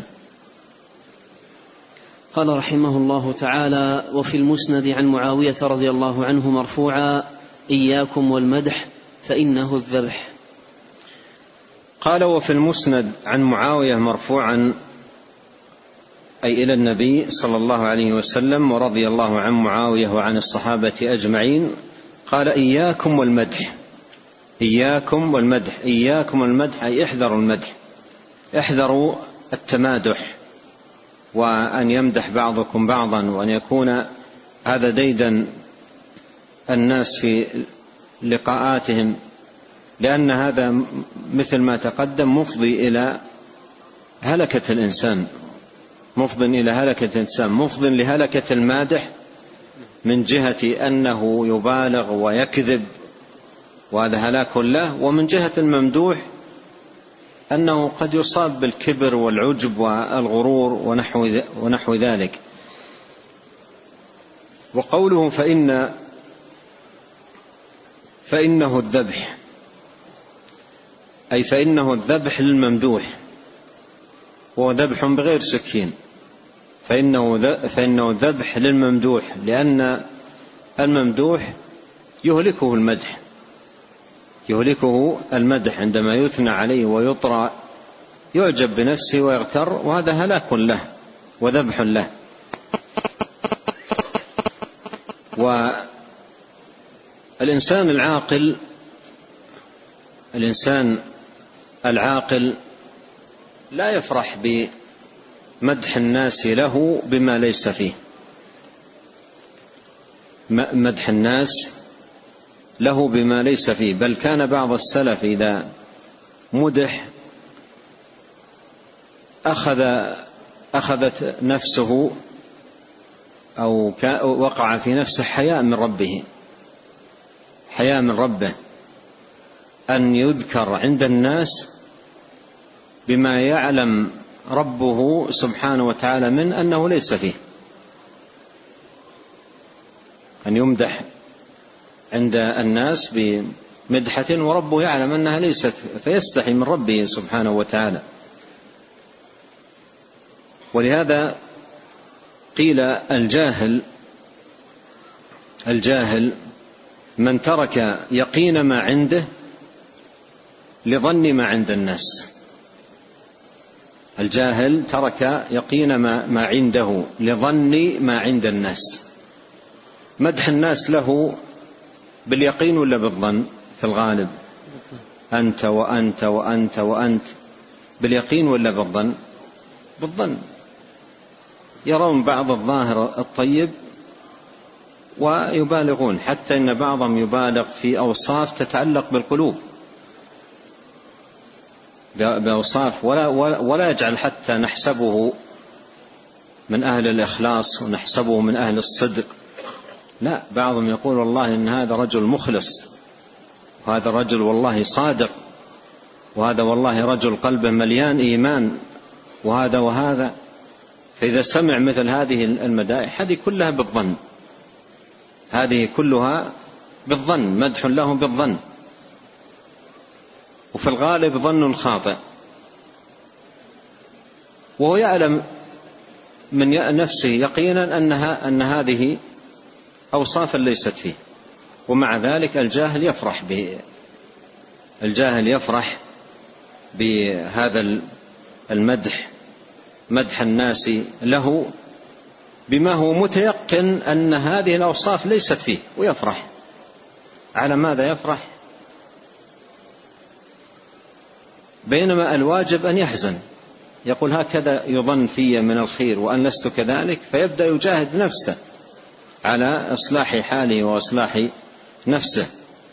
قال رحمه الله تعالى وفي المسند عن معاوية رضي الله عنه مرفوعا إياكم والمدح فإنه الذبح. قال وفي المسند عن معاوية مرفوعا أي إلى النبي صلى الله عليه وسلم ورضي الله عن معاوية وعن الصحابة أجمعين قال إياكم والمدح إياكم والمدح إياكم والمدح أي احذروا المدح احذروا التمادح وأن يمدح بعضكم بعضا وأن يكون هذا ديدا الناس في لقاءاتهم لأن هذا مثل ما تقدم مفضي إلى هلكة الإنسان مفض إلى هلكة الإنسان مفض لهلكة المادح من جهة أنه يبالغ ويكذب وهذا هلاك له ومن جهة الممدوح أنه قد يصاب بالكبر والعجب والغرور ونحو ونحو ذلك. وقوله فإن فإنه الذبح أي فإنه الذبح للممدوح وهو ذبح بغير سكين فإنه فإنه ذبح للممدوح لأن الممدوح يهلكه المدح يهلكه المدح عندما يثنى عليه ويطرى يعجب بنفسه ويغتر وهذا هلاك له وذبح له. والإنسان العاقل الإنسان العاقل لا يفرح بمدح الناس له بما ليس فيه مدح الناس له بما ليس فيه بل كان بعض السلف إذا مدح أخذ أخذت نفسه أو وقع في نفسه حياء من ربه حياء من ربه أن يذكر عند الناس بما يعلم ربه سبحانه وتعالى من أنه ليس فيه أن يمدح عند الناس بمدحة وربه يعلم أنها ليست فيستحي من ربه سبحانه وتعالى. ولهذا قيل الجاهل الجاهل من ترك يقين ما عنده لظن ما عند الناس الجاهل ترك يقين ما, ما عنده لظن ما عند الناس. مدح الناس له باليقين ولا بالظن في الغالب أنت وأنت وأنت وأنت باليقين ولا بالظن؟ بالظن. يرون بعض الظاهر الطيب ويبالغون، حتى إن بعضهم يبالغ في أوصاف تتعلق بالقلوب، بأوصاف ولا, ولا يجعل حتى نحسبه من أهل الإخلاص ونحسبه من أهل الصدق، لا، بعضهم يقول والله إن هذا رجل مخلص، وهذا الرجل والله صادق، وهذا والله رجل قلبه مليان إيمان، وهذا وهذا. فإذا سمع مثل هذه المدائح هذه كلها بالظن، هذه كلها بالظن، مدح له بالظن، وفي الغالب ظن خاطئ، وهو يعلم من نفسه يقينا أنها أن هذه أوصافا ليست فيه، ومع ذلك الجاهل يفرح به، الجاهل يفرح بهذا المدح، مدح الناس له بما هو متيقن أن هذه الأوصاف ليست فيه، ويفرح. على ماذا يفرح؟ بينما الواجب أن يحزن، يقول هكذا يظن في من الخير وأن لست كذلك، فيبدأ يجاهد نفسه على إصلاح حاله وإصلاح نفسه.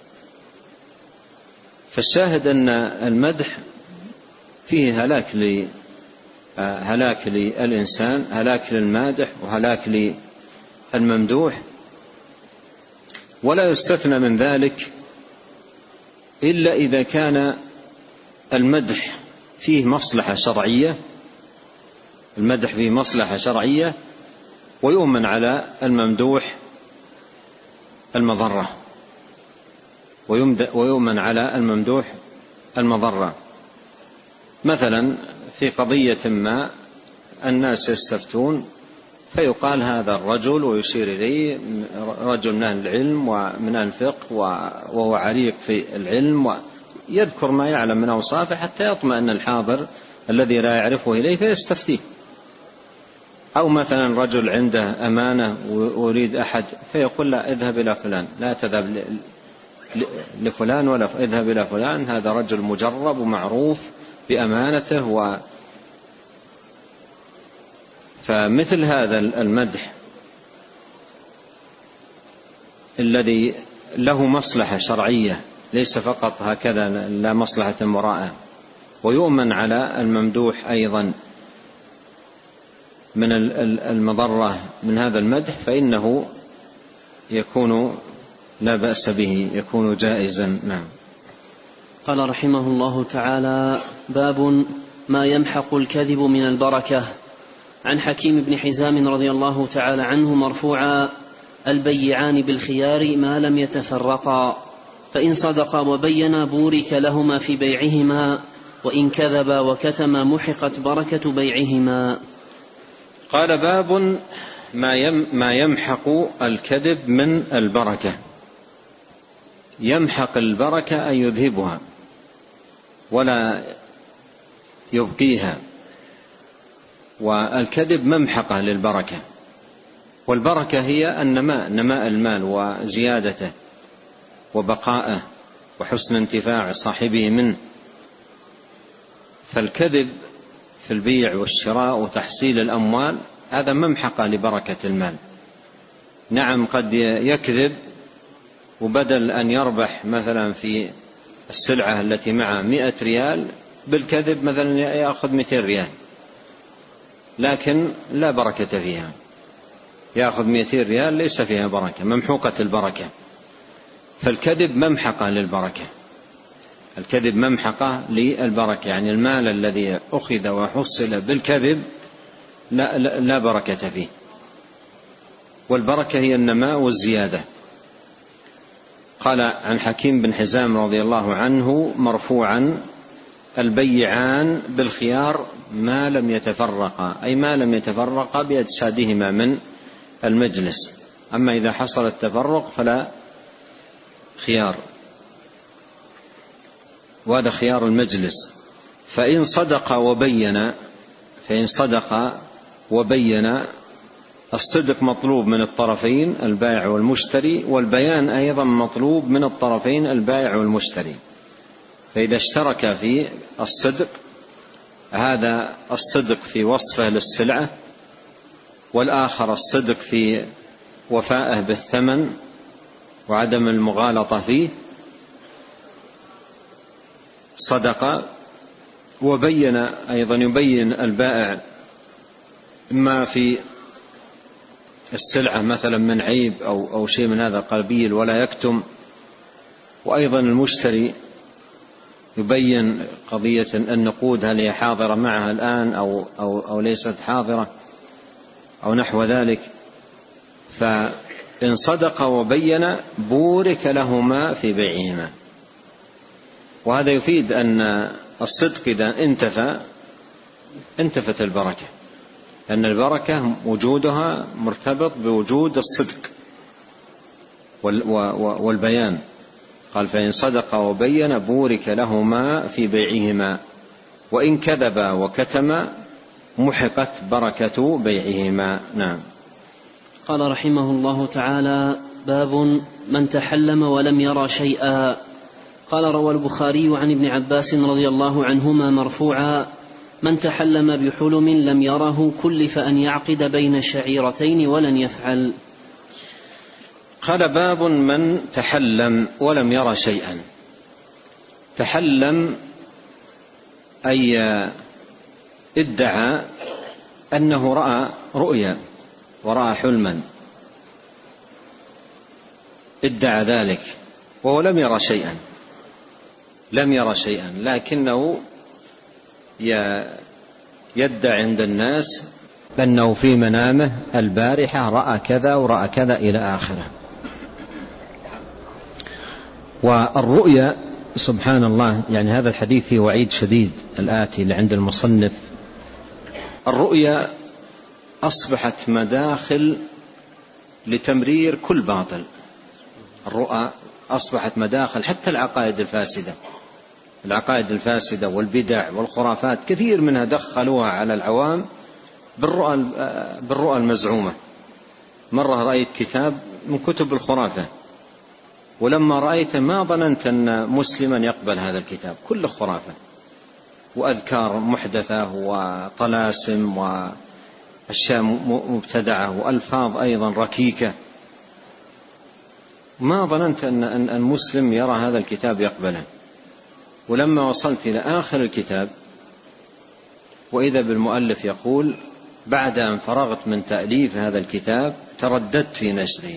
فالشاهد أن المدح فيه هلاك ل هلاك للإنسان، هلاك للمادح وهلاك للممدوح، ولا يستثنى من ذلك إلا إذا كان المدح فيه مصلحة شرعية، المدح فيه مصلحة شرعية ويؤمن على الممدوح المضرة، ويؤمن على الممدوح المضرة. مثلا في قضية ما الناس يستفتون فيقال هذا الرجل، ويشير إليه رجل من أهل العلم ومن أهل الفقه وهو عريق في العلم، ويذكر ما يعلم من أوصافه حتى يطمئن الحاضر الذي لا يعرفه إليه فيستفتيه. أو مثلا رجل عنده أمانة ويريد أحد فيقول لا، اذهب إلى فلان، لا تذهب لفلان ولا اذهب إلى فلان، هذا رجل مجرب ومعروف بأمانته. و فمثل هذا المدح الذي له مصلحة شرعية، ليس فقط هكذا لا مصلحة وراءه، ويؤمن على الممدوح أيضا من المضرة من هذا المدح، فإنه يكون لا بأس به، يكون جائزا. نعم. قال رحمه الله تعالى: باب ما يمحق الكذب من البركة. عن حكيم بن حزام رضي الله تعالى عنه مرفوعا: البيعان بالخيار ما لم يتفرقا، فإن صدقا وبينا بورك لهما في بيعهما، وإن كذبا وكتما محقت بركة بيعهما. قال: باب ما يمحق الكذب من البركة. يمحق البركة أن يذهبها ولا يبقيها، والكذب ممحقة للبركة، والبركة هي النماء، نماء المال وزيادته وبقاءه وحسن انتفاع صاحبه منه. فالكذب في البيع والشراء وتحصيل الأموال هذا ممحقة لبركة المال. نعم، قد يكذب وبدل أن يربح مثلا في السلعة التي معه مئة ريال، بالكذب مثلا يأخذ مئتين ريال، لكن لا بركة فيها، يأخذ مئتين ريال ليس فيها بركة، ممحوقة البركة. فالكذب ممحقة للبركة، الكذب ممحقة للبركة، يعني المال الذي أخذ وحصل بالكذب لا, لا, لا بركة فيه، والبركة هي النماء والزيادة. قال عن حكيم بن حزام رضي الله عنه مرفوعا: البيعان بالخيار ما لم يتفرقا، أي ما لم يتفرقا بأجسادهما من المجلس، أما إذا حصل التفرق فلا خيار، وهذا خيار المجلس. فإن صدق وبين، فإن صدق وبين، الصدق مطلوب من الطرفين البائع والمشتري، والبيان أيضا مطلوب من الطرفين البائع والمشتري. فإذا اشترك في الصدق، هذا الصدق في وصفه للسلعة، والآخر الصدق في وفائه بالثمن وعدم المغالطة فيه، صدق وبين أيضا يبين البائع ما في السلعة مثلا من عيب أو, أو شيء من هذا القبيل ولا يكتم، وأيضا المشتري يبين قضية النقود هل هي حاضرة معها الآن أو, أو, أو ليست حاضرة أو نحو ذلك. فإن صدق وبين بورك لهما في بيعهما. وهذا يفيد أن الصدق إذا انتفى انتفت البركة، أن البركة وجودها مرتبط بوجود الصدق والبيان. قال فإن صدق وبين بورك لهما في بيعهما، وإن كذبا وكتما محقت بركة بيعهما. نعم. قال رحمه الله تعالى: باب من تحلم ولم يرى شيئا. قال: روى البخاري عن ابن عباس رضي الله عنهما مرفوعا: من تحلم بحلم لم يره كلف أن يعقد بين شعيرتين ولن يفعل. قال: باب من تحلم ولم يرى شيئا. تحلم أي ادعى أنه رأى رؤيا ورأى حلما، ادعى ذلك وهو لم يرى شيئا، لم يرى شيئا لكنه يدعي عند الناس أنه في منامه البارحة رأى كذا ورأى كذا إلى آخره. والرؤيا سبحان الله، يعني هذا الحديث فيه وعيد شديد الآتي اللي عند المصنف. الرؤيا أصبحت مداخل لتمرير كل باطل. الرؤى أصبحت مداخل حتى العقائد الفاسدة، العقائد الفاسدة والبدع والخرافات كثير منها دخلوها على العوام بالرؤى, بالرؤى المزعومة. مرة رأيت كتاب من كتب الخرافة، ولما رأيته ما ظننت أن مسلما يقبل هذا الكتاب، كله خرافة وأذكار محدثة وطلاسم وأشياء مبتدعة وألفاظ أيضا ركيكة. ما ظننت أن المسلم يرى هذا الكتاب يقبله. ولما وصلت إلى آخر الكتاب وإذا بالمؤلف يقول: بعد أن فرغت من تأليف هذا الكتاب ترددت في نشره،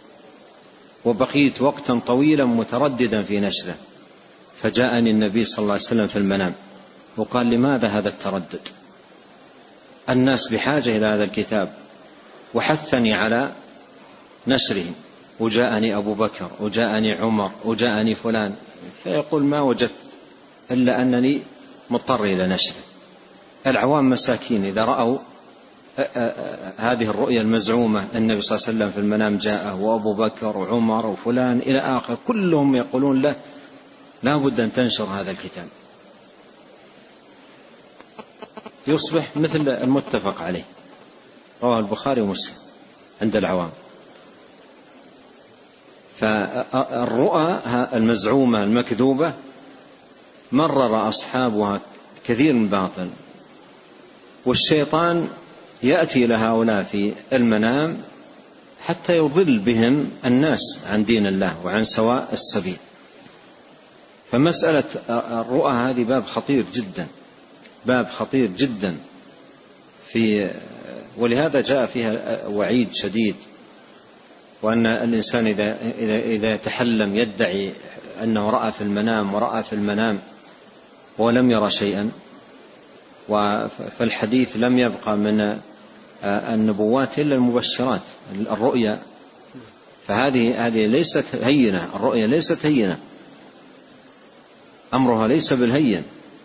وبقيت وقتا طويلا مترددا في نشره، فجاءني النبي صلى الله عليه وسلم في المنام وقال: لماذا هذا التردد؟ الناس بحاجة إلى هذا الكتاب، وحثني على نشره. وجاءني أبو بكر وجاءني عمر وجاءني فلان، فيقول: ما وجدت إلا أنني مضطر إلى نشره. العوام مساكين إذا رأوا هذه الرؤيا المزعومة، النبي صلى الله عليه وسلم في المنام جاءه وأبو بكر وعمر وفلان إلى آخر، كلهم يقولون له: لا بد أن تنشر هذا الكتاب. يصبح مثل المتفق عليه، رواه البخاري ومسلم عند العوام. فالرؤى المزعومة المكذوبة مرر أصحابها كثير من باطل، والشيطان يأتي لهؤلاء في المنام حتى يضل بهم الناس عن دين الله وعن سواء السبيل. فمسألة الرؤى هذه باب خطير جدا، باب خطير جدا في ولهذا جاء فيها وعيد شديد، وأن الإنسان إذا, إذا, إذا تحلم يدعي أنه رأى في المنام ورأى في المنام ولم يرى شيئا، فالحديث لم يبقى من النبوات إلا المبشرات الرؤيا. فهذه هذه ليست هينة، الرؤيا ليست هينة، أمرها ليس بالهين،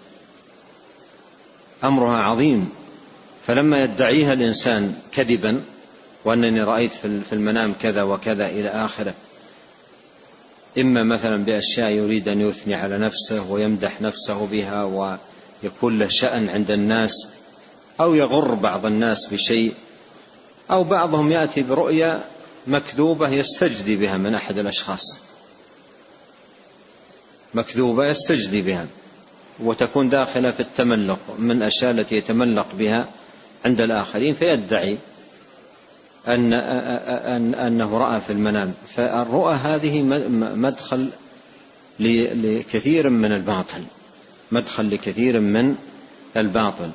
أمرها عظيم. فلما يدعيها الإنسان كذبا وأنني رأيت في المنام كذا وكذا إلى آخره، إما مثلا بأشياء يريد أن يثني على نفسه ويمدح نفسه بها ويكون له شأن عند الناس، أو يغر بعض الناس بشيء، أو بعضهم يأتي برؤيا مكذوبة يستجدي بها من أحد الأشخاص، مكذوبة يستجدي بها، وتكون داخلة في التملق من الأشياء التي يتملق بها عند الآخرين، فيدعي أن أن أنه رأى في المنام. فالرؤى هذه مدخل لكثير من الباطل، مدخل لكثير من الباطل.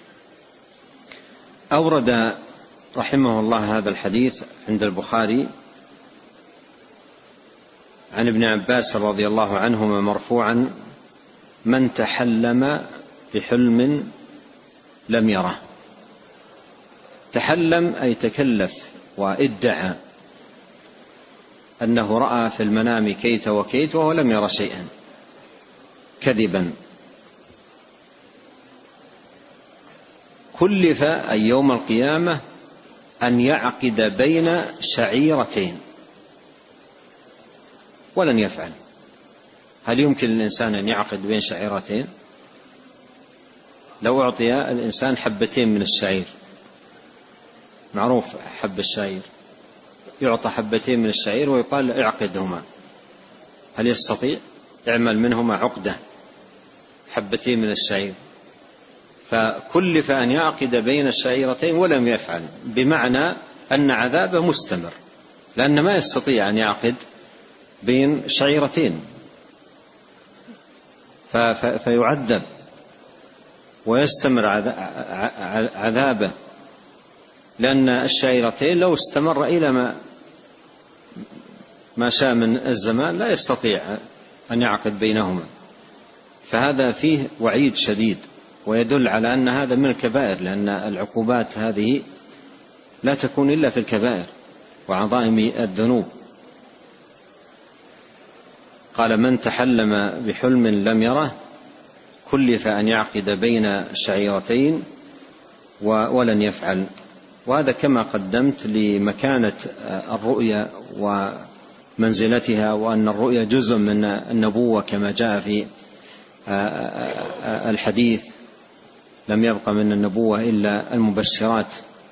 أورد رحمه الله هذا الحديث عند البخاري عن ابن عباس رضي الله عنهما مرفوعا: من تحلم بحلم لم يره. تحلم أي تكلف وادعى أنه رأى في المنام كيت وكيت وهو لم ير شيئا كذبا. كلف أي يوم القيامة أن يعقد بين شعيرتين ولن يفعل. هل يمكن للإنسان أن يعقد بين شعيرتين؟ لو أعطي الإنسان حبتين من الشعير، معروف حب الشعير، يعطى حبتين من الشعير ويقال اعقدهما، هل يستطيع؟ اعمل منهما عقدة، حبتين من الشعير. فكلف أن يعقد بين الشعيرتين ولم يفعل، بمعنى أن عذابه مستمر، لأن ما يستطيع أن يعقد بين شعيرتين فيعذب ويستمر عذابه، لأن الشعيرتين لو استمر إلى ما ما شاء من الزمان لا يستطيع أن يعقد بينهما. فهذا فيه وعيد شديد، ويدل على أن هذا من الكبائر، لأن العقوبات هذه لا تكون إلا في الكبائر وعظائم الذنوب. قال: من تحلم بحلم لم يره كلف أن يعقد بين شعيرتين ولن يفعل. وهذا كما قدمت لمكانة الرؤيا ومنزلتها، وأن الرؤيا جزء من النبوة كما جاء في الحديث: لم يبق من النبوة إلا المبشرات.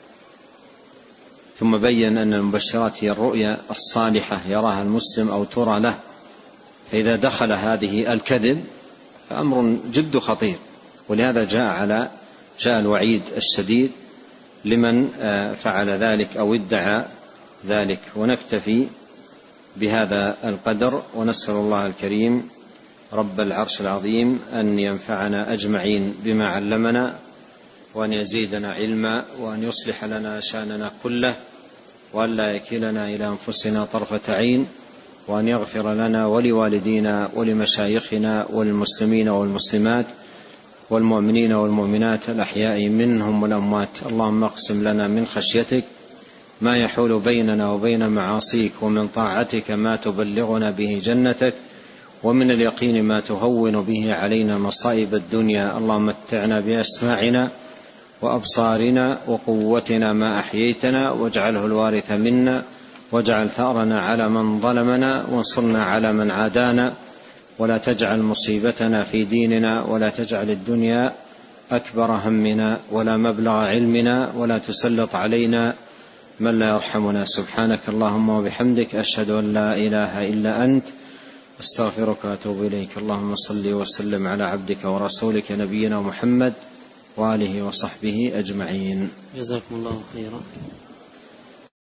ثم بين أن المبشرات هي الرؤيا الصالحة يراها المسلم أو ترى له، فإذا دخل هذه الكذب فأمر جد خطير. ولهذا جاء على جاء الوعيد الشديد لمن فعل ذلك أو ادعى ذلك. ونكتفي بهذا القدر، ونسأل الله الكريم رب العرش العظيم أن ينفعنا أجمعين بما علمنا، وأن يزيدنا علما، وأن يصلح لنا شأننا كله، وأن لا يكلنا إلى أنفسنا طرفة عين، وأن يغفر لنا ولوالدينا ولمشايخنا والمسلمين والمسلمات والمؤمنين والمؤمنات الأحياء منهم والأموات. اللهم اقسم لنا من خشيتك ما يحول بيننا وبين معاصيك، ومن طاعتك ما تبلغنا به جنتك، ومن اليقين ما تهون به علينا مصائب الدنيا. اللهم متعنا بأسماعنا وأبصارنا وقوتنا ما أحييتنا، واجعله الوارث منا، واجعل ثأرنا على من ظلمنا، وانصرنا على من عادانا، ولا تجعل مصيبتنا في ديننا، ولا تجعل الدنيا أكبر همنا ولا مبلغ علمنا، ولا تسلط علينا من لا يرحمنا. سبحانك اللهم وبحمدك، أشهد أن لا إله إلا أنت، أستغفرك وأتوب إليك. اللهم صل وسلم على عبدك ورسولك نبينا محمد وآله وصحبه أجمعين. جزاكم الله خيرا.